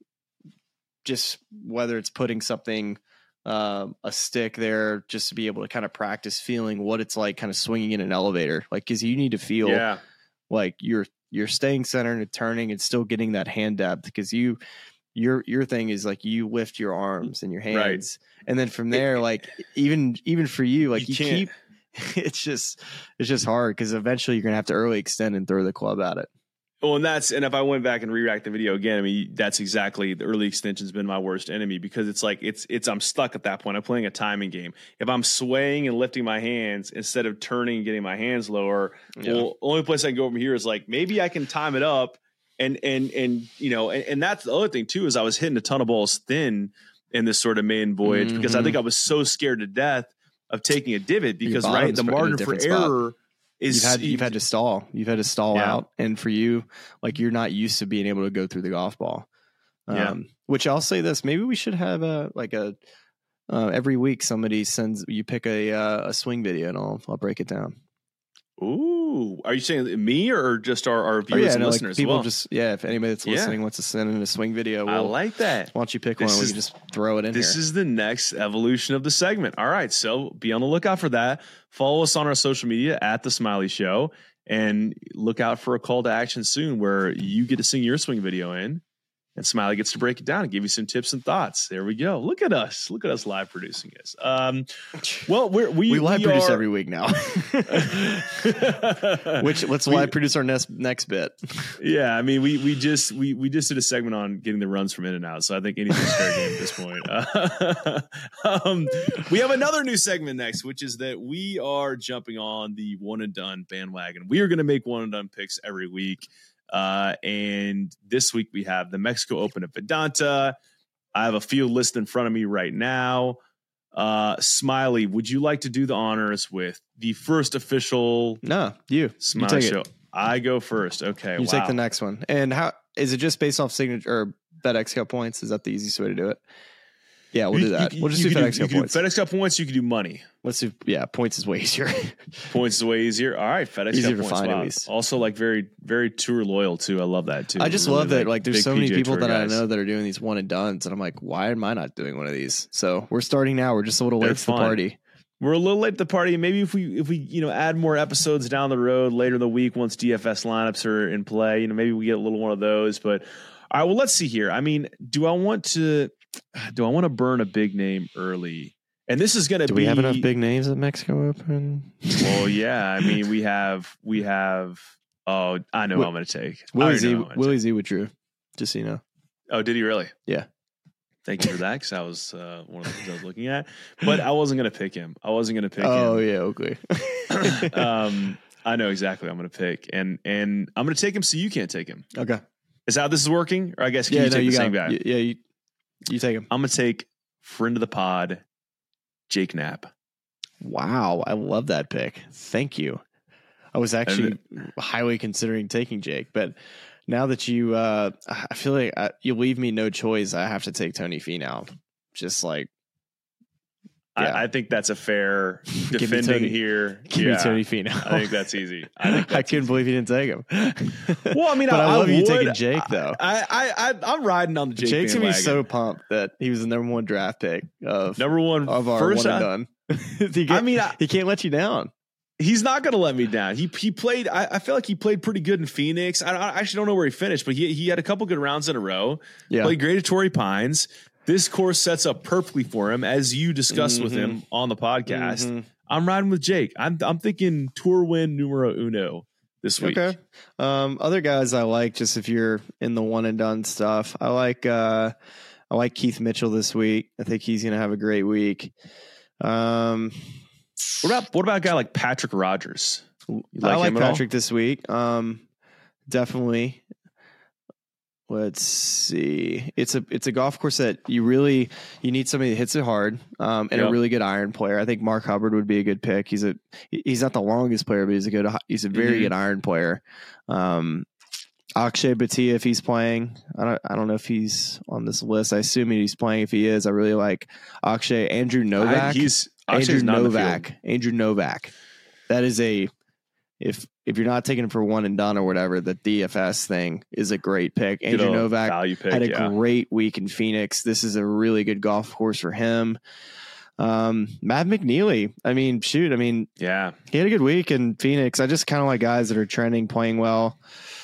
whether it's putting something, a stick there, just to be able to kind of practice feeling what it's like kind of swinging in an elevator. Like, cause you need to feel like you're staying centered and turning and still getting that hand depth. Cause your thing is like, you lift your arms and your hands. Right. And then from there, like even for you, like you keep, it's just hard. Cause eventually you're going to have to early extend and throw the club at it. Well, and if I went back and re-racked the video again, I mean, that's exactly, the early extension's been my worst enemy, because it's like, I'm stuck at that point. I'm playing a timing game. If I'm swaying and lifting my hands instead of turning and getting my hands lower, well, only place I can go from here is like, maybe I can time it up. And that's the other thing too, is I was hitting a ton of balls thin in this sort of main voyage, because I think I was so scared to death of taking a divot, because the margin for error you've had to stall out, and for you, like, you're not used to being able to go through the golf ball. Which I'll say this, maybe we should have every week somebody you pick a swing video and I'll break it down. Ooh, are you saying me or just our viewers and listeners? People if anybody that's listening wants to send in a swing video, I like that. Why don't you pick one and we can just throw it in This is the next evolution of the segment. All right, so be on the lookout for that. Follow us on our social media at The Smiley Show and look out for a call to action soon where you get to sing your swing video in and Smiley gets to break it down and give you some tips and thoughts. There we go. Look at us live producing this. Well, we live produce every week now. Let's live produce our next bit. Yeah, I mean, we just did a segment on getting the runs from In-N-Out, so I think anything's fair game at this point. We have another new segment next, which is that we are jumping on the one and done bandwagon. We are going to make one and done picks every week. And this week we have the Mexico Open at Vedanta. I have a field list in front of me right now. Smiley, would you like to do the honors with the first official? No, you Smiley take show. It. I go first. Okay. You take the next one. And how is it just based off signature or FedEx Cup points? Is that the easiest way to do it? Yeah, we'll do that. We'll just do FedEx Cup points. FedEx Cup points, you can do money. Let's do, points is way easier. Points is way easier. All right, FedEx easier Cup to points. find Wow. at least. Also, like very, very tour loyal too. I love that too. I just really love that. Like, there's so many PGA people Tour that guys. I know that are doing these one and dones, and I'm like, why am I not doing one of these? So we're starting now. We're just a little late to the party. We're a little late to the party. Maybe if we add more episodes down the road later in the week once DFS lineups are in play, maybe we get a little one of those. But all right, well, let's see here. I mean, do I want to burn a big name early? And this is going to be. Do we have enough big names at Mexico Open? Well, yeah. I mean, we have. Oh, I know who I'm going to take. Willie Z withdrew. Just so you know. Oh, did he really? Yeah. Thank you for that, because that was one of the things I was looking at. But I wasn't going to pick him. Oh, yeah, okay. I know exactly what I'm going to pick, and I'm going to take him so you can't take him. Okay. Is that how this is working? Or I guess you take the same guy? Yeah, you take him. I'm going to take friend of the pod, Jake Knapp. Wow, I love that pick. Thank you. I was actually highly considering taking Jake, but now that you, I feel like you leave me no choice. I have to take Tony Finau. Just like, yeah. I think that's a fair defending here. Give me Tony Finau. I think that's easy. I couldn't believe you didn't take him. Well, I mean, but I love you taking Jake though. I'm riding on the Jake. Jake's bandwagon. gonna be so pumped that he was the number one draft pick of our first one and done. he can't let you down. He's not going to let me down. He played. I feel like he played pretty good in Phoenix. I actually don't know where he finished, but he had a couple good rounds in a row. Yeah, played great at Torrey Pines. This course sets up perfectly for him, as you discussed with him on the podcast. Mm-hmm. I'm riding with Jake. I'm thinking tour win numero uno this week. Okay. Other guys I like, just if you're in the one and done stuff, I like Keith Mitchell this week. I think he's going to have a great week. What about a guy like Patrick Rogers? I like Patrick this week. Definitely. Let's see. It's a golf course that you need somebody that hits it hard, and a really good iron player. I think Mark Hubbard would be a good pick. He's not the longest player, but he's a very good iron player. Akshay Bhatia, if he's playing, I don't know if he's on this list. I assume he's playing. If he is, I really like Akshay. Andrew Novak. Andrew Novak. That is if you're not taking him for one and done or whatever, the DFS thing is a great pick. Andrew Novak had a great week in Phoenix. This is a really good golf course for him. Matt McNeely. He had a good week in Phoenix. I just kind of like guys that are trending, playing well.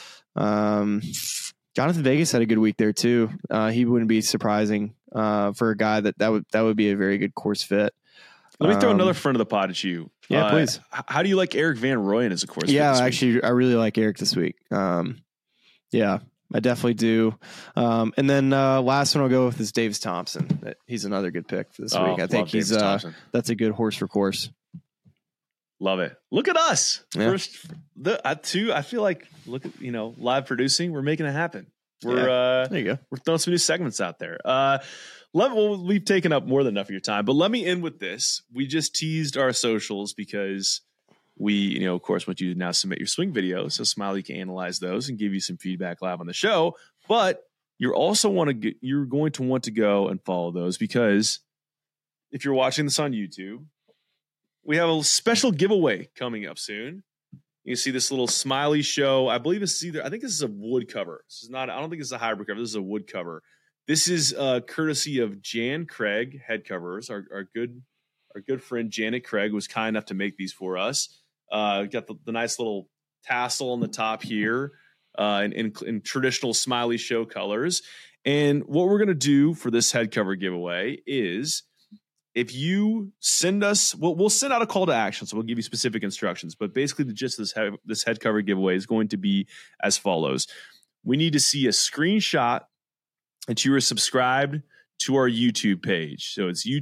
Jonathan Vegas had a good week there too. He wouldn't be surprising for a guy that would be a very good course fit. Let me throw another friend of the pod at you. Yeah, please. How do you like Eric Van Rooyen as a course? Yeah, actually, I really like Eric this week. Yeah, I definitely do. And then last one I'll go with is Davis Thompson. He's another good pick for this week. I think that's a good horse for course. Love it. Look at us. Yeah. I feel like live producing. We're making it happen. There you go. We're throwing some new segments out there. We've taken up more than enough of your time, but let me end with this. We just teased our socials because we, of course, want you to now submit your swing videos so Smiley can analyze those and give you some feedback live on the show. But you're going to want to go and follow those, because if you're watching this on YouTube, we have a special giveaway coming up soon. You see this little Smiley Show. I believe this is I think this is a wood cover. This is not, I don't think it's a hybrid cover. This is a wood cover. This is courtesy of Jan Craig Head Covers. Our good friend Janet Craig was kind enough to make these for us. Got the nice little tassel on the top here in traditional Smiley Show colors. And what we're going to do for this head cover giveaway is, if you send us, we'll send out a call to action, so we'll give you specific instructions. But basically, the gist of this head cover giveaway is going to be as follows. We need to see a screenshot that you are subscribed to our YouTube page. So it's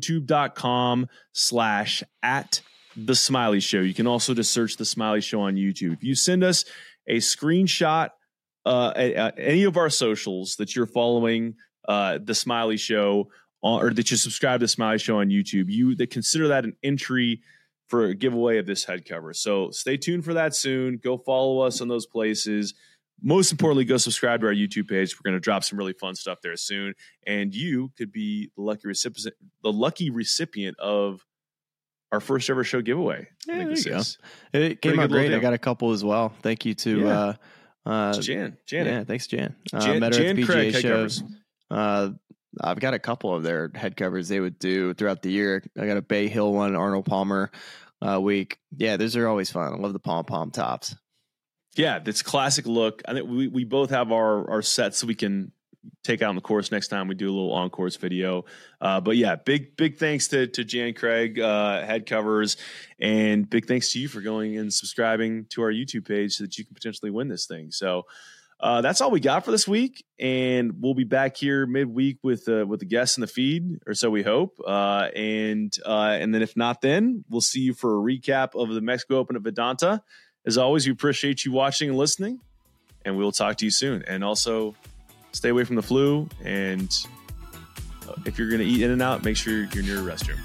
youtube.com/@thesmiley-show. You can also just search The Smiley Show on YouTube. If you send us a screenshot at any of our socials that you're following The Smiley Show, or that you subscribe to The Smiley Show on YouTube, they consider that an entry for a giveaway of this head cover. So stay tuned for that soon. Go follow us on those places. Most importantly, go subscribe to our YouTube page. We're going to drop some really fun stuff there soon, and you could be the lucky recipient of our first ever show giveaway. Yeah, there you go. It came out great. I got a couple as well. Thank you to Jan. Yeah, thanks, Jan. Jan Craig Head Covers. I've got a couple of their head covers they would do throughout the year. I got a Bay Hill one, Arnold Palmer week. Yeah, those are always fun. I love the pom-pom tops. Yeah, that's classic look. I think we both have our sets, so we can take out on the course next time we do a little on-course video. But yeah, big thanks to Jan Craig Head Covers, and big thanks to you for going and subscribing to our YouTube page so that you can potentially win this thing. So that's all we got for this week, and we'll be back here midweek with the guests in the feed, or so we hope. And then if not, then we'll see you for a recap of the Mexico Open at Vedanta. As always, we appreciate you watching and listening, and we will talk to you soon. And also, stay away from the flu, and if you're going to eat In-N-Out, make sure you're near a restroom.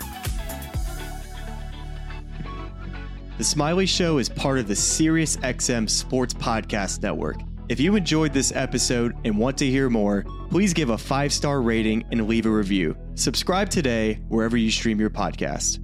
The Smiley Show is part of the SiriusXM Sports Podcast Network. If you enjoyed this episode and want to hear more, please give a 5-star rating and leave a review. Subscribe today wherever you stream your podcast.